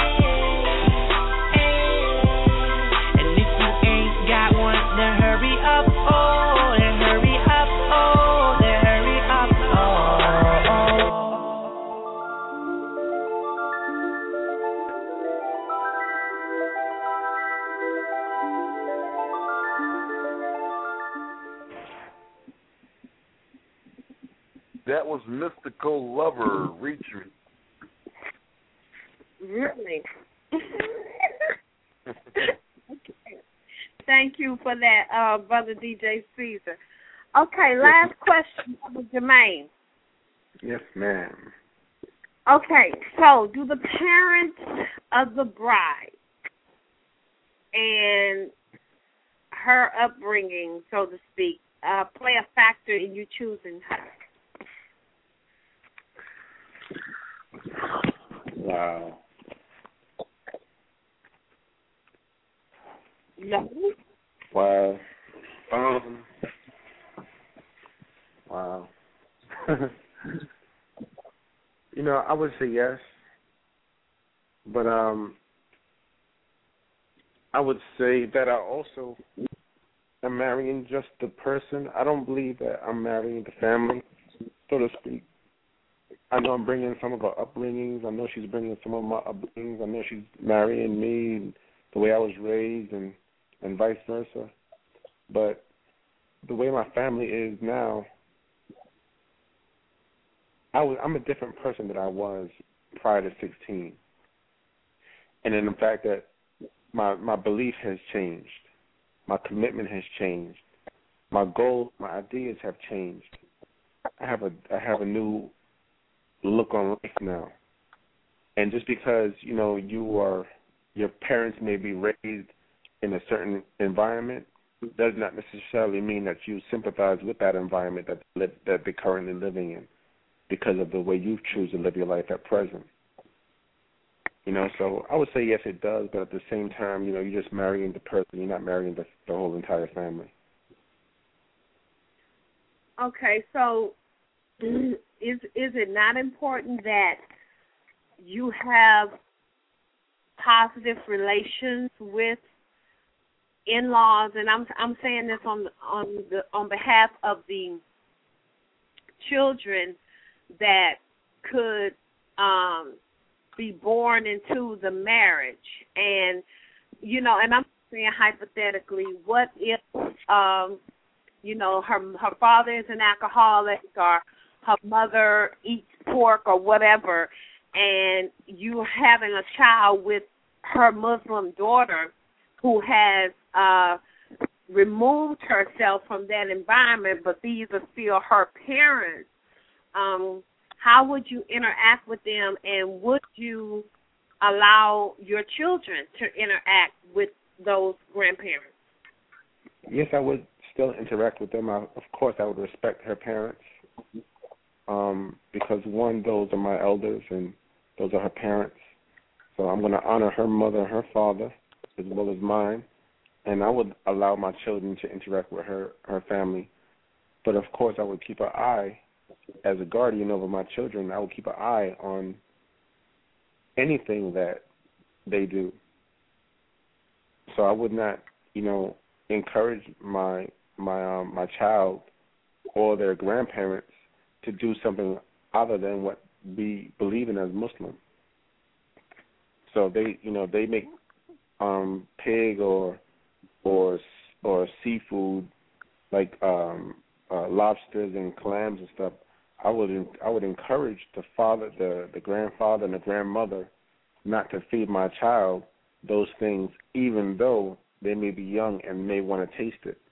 eh. And if you ain't got one, then hurry up, oh, then hurry up, oh, then hurry up, oh, oh. That was Mystical Lover. Reach me. Really? Thank you for that, uh, Brother D J Caesar. Okay, last question, Brother Jermaine. Yes, ma'am. Okay, so do the parents of the bride and her upbringing, so to speak, uh, play a factor in you choosing her? Wow. No. Wow. Um. Wow. You know, I would say yes, but um, I would say that I also am marrying just the person. I don't believe that I'm marrying the family, so to speak. I know I'm bringing some of her upbringings. I know she's bringing some of my upbringings. I know she's marrying me the way I was raised and, and vice versa. But the way my family is now, I was, I'm a different person than I was prior to sixteen. And in the fact that my my belief has changed. My commitment has changed. My goals, my ideas have changed. I have a I have a new look on life now. And just because, you know, you are your parents may be raised in a certain environment does not necessarily mean that you sympathize with that environment that that they're currently living in because of the way you choose to live your life at present. You know, so I would say yes, it does, but at the same time, you know, you're just marrying the person. You're not marrying the, the whole entire family. Okay, so is is it not important that you have positive relations with in-laws? And I'm I'm saying this on on the on behalf of the children that could um, be born into the marriage. And, you know, and I'm saying hypothetically, what if, um, you know, her her father is an alcoholic or her mother eats pork or whatever, and you having a child with her Muslim daughter who has uh, removed herself from that environment, but these are still her parents. Um, how would you interact with them, and would you allow your children to interact with those grandparents? Yes, I would still interact with them. I, of course, I would respect her parents um, because, one, those are my elders and those are her parents. So I'm going to honor her mother and her father as well as mine, and I would allow my children to interact with her, her family. But, of course, I would keep an eye, as a guardian over my children, I would keep an eye on anything that they do. So I would not, you know, encourage my my um, my child or their grandparents to do something other than what we believe in as Muslim. So they, you know, they make um, pig or or or seafood like um, uh, lobsters and clams and stuff. I would I would encourage the father, the the grandfather, and the grandmother not to feed my child those things, even though they may be young and may want to taste it.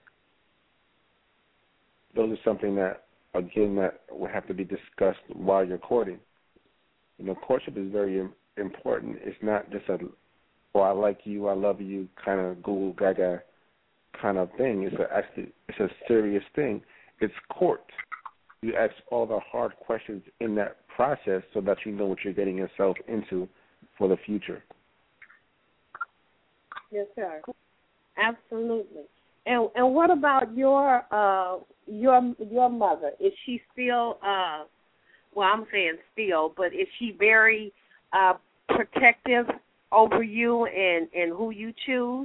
Those are something that, again, that will have to be discussed while you're courting. You know, courtship is very important. It's not just a, oh, I like you, I love you, kind of goo gaga kind of thing. It's a, actually it's a serious thing. It's court. You ask all the hard questions in that process so that you know what you're getting yourself into for the future. Yes, sir. Absolutely. And and what about your uh your your mother? Is she still uh well I'm saying still, but is she very uh protective over you and, and who you choose?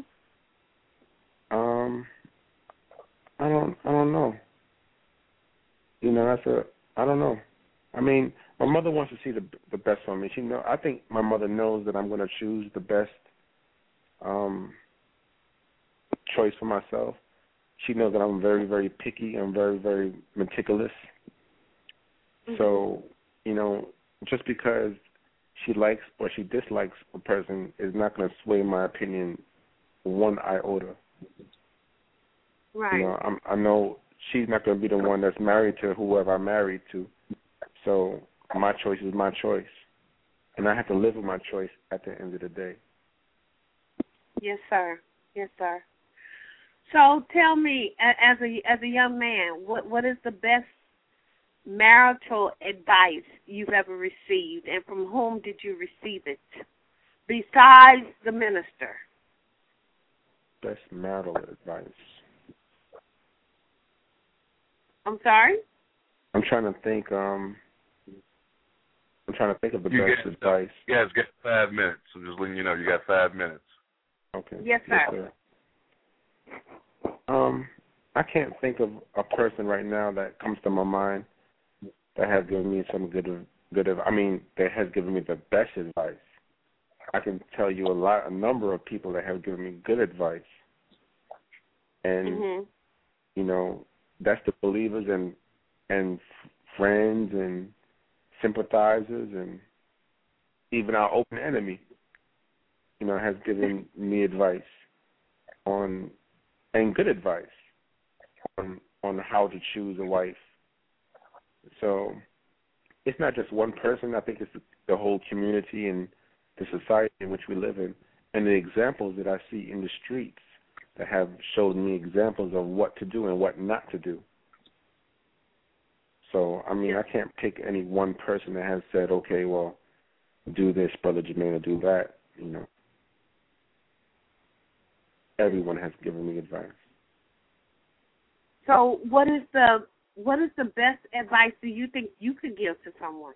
Um I don't I don't know. You know, that's a I don't know. I mean, my mother wants to see the the best for me. She know I think my mother knows that I'm going to choose the best um choice for myself. She knows that I'm very, very picky. I'm very, very meticulous. Mm-hmm. So, you know, just because she likes or she dislikes a person is not going to sway my opinion one iota. Right. You know, I'm, I know she's not going to be the one that's married to whoever I'm married to. So my choice is my choice. And I have to live with my choice at the end of the day. Yes, sir. Yes, sir. So tell me, as a as a young man, what what is the best marital advice you've ever received, and from whom did you receive it, besides the minister? Best marital advice. I'm sorry? I'm trying to think. Um, I'm trying to think of the you best get, advice. You guys get five minutes, so just letting you know you got five minutes. Okay. Yes, sir. Yes, sir. Um, I can't think of a person right now that comes to my mind that has given me some good, good. I mean, that has given me the best advice. I can tell you a lot, a number of people that have given me good advice, and mm-hmm. you know, that's the believers and and friends and sympathizers and even our open enemy, you know, has given me advice on and good advice on on how to choose a wife. So it's not just one person. I think it's the whole community and the society in which we live in, and the examples that I see in the streets that have showed me examples of what to do and what not to do. So, I mean, I can't pick any one person that has said, okay, well, do this, Brother Jermaine, or do that, you know. Everyone has given me advice. So what is the what is the best advice do you think you could give to someone?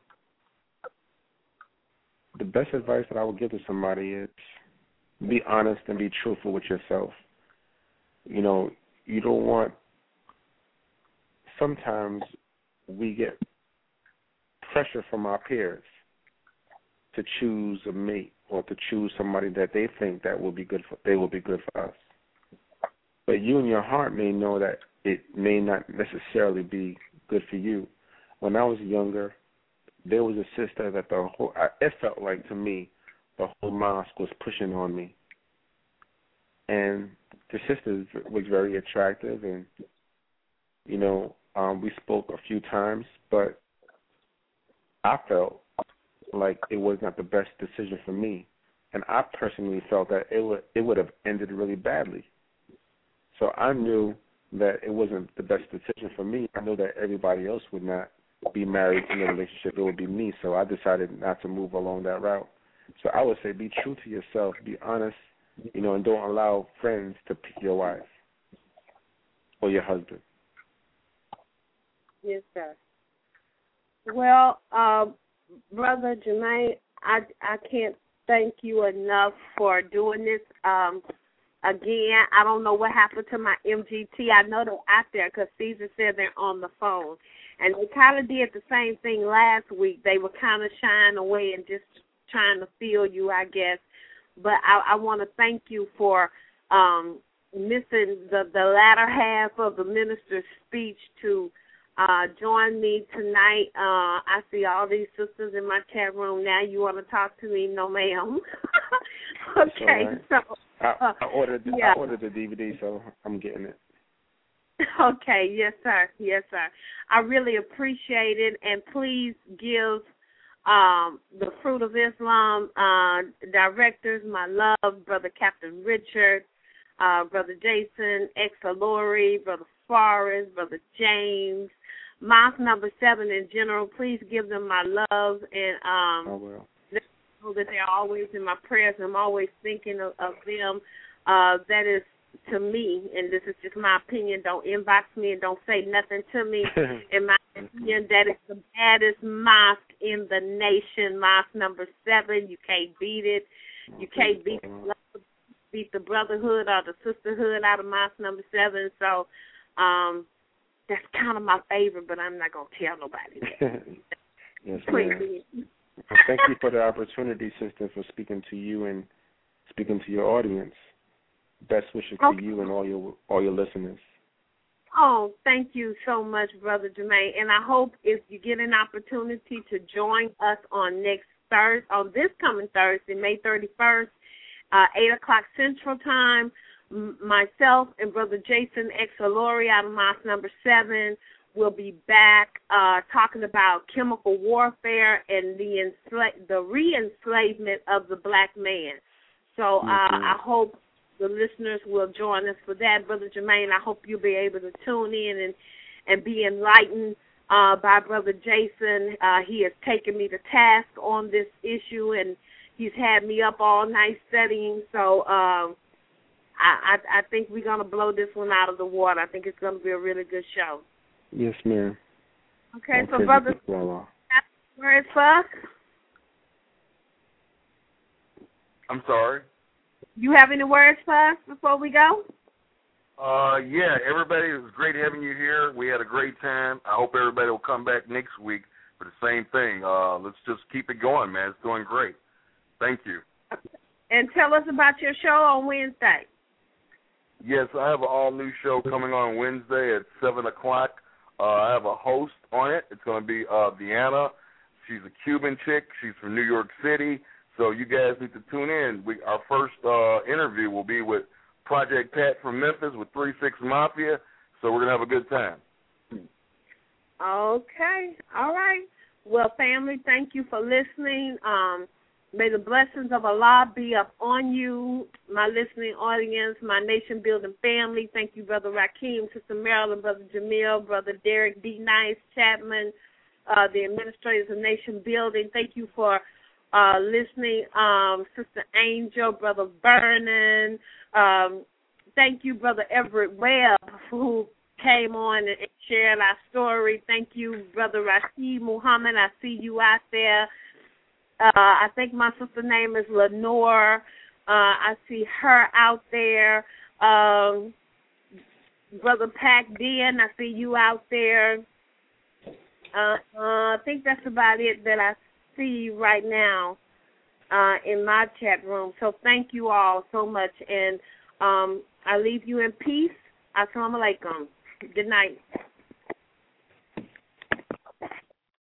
The best advice that I would give to somebody is be honest and be truthful with yourself. You know, you don't want, sometimes we get pressure from our peers to choose a mate or to choose somebody that they think that will be good for, they will be good for us. But you in your heart may know that it may not necessarily be good for you. When I was younger, there was a sister that the whole, it felt like to me, the whole mosque was pushing on me. And the sister was very attractive, and, you know, um, we spoke a few times, but I felt like it was not the best decision for me. And I personally felt that it would, it would have ended really badly. So I knew that it wasn't the best decision for me. I knew that everybody else would not be married in a relationship. It would be me. So I decided not to move along that route. So I would say be true to yourself, be honest, you know, and don't allow friends to pick your wife or your husband. Yes, sir. Well, uh, Brother Jermaine, I, I can't thank you enough for doing this. Um, again, I don't know what happened to my M G T. I know they're out there because Caesar said they're on the phone. And they kind of did the same thing last week. They were kind of shying away and just trying to feel you, I guess. But I, I want to thank you for um, missing the, the latter half of the minister's speech to uh, join me tonight. Uh, I see all these sisters in my chat room. Now you want to talk to me? No, ma'am. Okay. Right. So I, I, ordered, yeah. I ordered the D V D, so I'm getting it. Okay, yes, sir. Yes, sir. I really appreciate it, and please give um, the Fruit of Islam uh, directors my love, Brother Captain Richard, uh, Brother Jason, Exalori, Brother Forrest, Brother James, Mosque Number Seven in general. Please give them my love, and um, I will. know that they're always in my prayers, and I'm always thinking of, of them. Uh, that is, to me, and this is just my opinion, don't inbox me and don't say nothing to me. In my opinion, that is the baddest mosque in the nation, Mosque Number Seven. You can't beat it. You can't beat the, beat the brotherhood or the sisterhood out of Mosque Number Seven. So um, that's kind of my favorite, but I'm not going to tell nobody that. Yes, ma'am. Well, thank you for the opportunity, sister, for speaking to you and speaking to your audience. Best wishes okay. to you and all your all your listeners. Oh, thank you so much, Brother Jermaine. And I hope if you get an opportunity to join us on next Thursday, on this coming Thursday, May thirty-first, uh, eight o'clock Central Time, m- myself and Brother Jason Exalori out of Mosque Number Seven will be back uh, talking about chemical warfare and the ensla- the re-enslavement of the black man. So uh, mm-hmm. I hope the listeners will join us for that. Brother Jermaine, I hope you'll be able to tune in and, and be enlightened uh, by Brother Jason. Uh, he has taken me to task on this issue, and he's had me up all night studying. So um, I, I, I think we're going to blow this one out of the water. I think it's going to be a really good show. Yes, ma'am. Okay, I'll so Brother, word for us? I'm sorry. You have any words for us before we go? Uh, yeah, everybody, it was great having you here. We had a great time. I hope everybody will come back next week for the same thing. Uh, let's just keep it going, man. It's doing great. Thank you. And tell us about your show on Wednesday. Yes, I have an all-new show coming on Wednesday at seven o'clock. Uh, I have a host on it. It's going to be uh, Deanna. She's a Cuban chick. She's from New York City. So you guys need to tune in. We, our first uh, interview will be with Project Pat from Memphis with three six Mafia. So we're going to have a good time. Okay. All right. Well, family, thank you for listening. Um, may the blessings of Allah be up on you, my listening audience, my nation-building family. Thank you, Brother Rakeem, Sister Marilyn, Brother Jamil, Brother Derek D. Nice, Chapman, uh, the administrators of Nation Building. Thank you for uh, listening, um, Sister Angel, Brother Vernon. Um, thank you, Brother Everett Webb, who came on and shared our story. Thank you, Brother Rashid Muhammad. I see you out there. Uh, I think my sister's name is Lenore. Uh, I see her out there. Um, Brother Pac Den, I see you out there. Uh, uh, I think that's about it that I see right now uh, in my chat room. So thank you all so much. And um, I leave you in peace. Assalamu alaikum. Good night.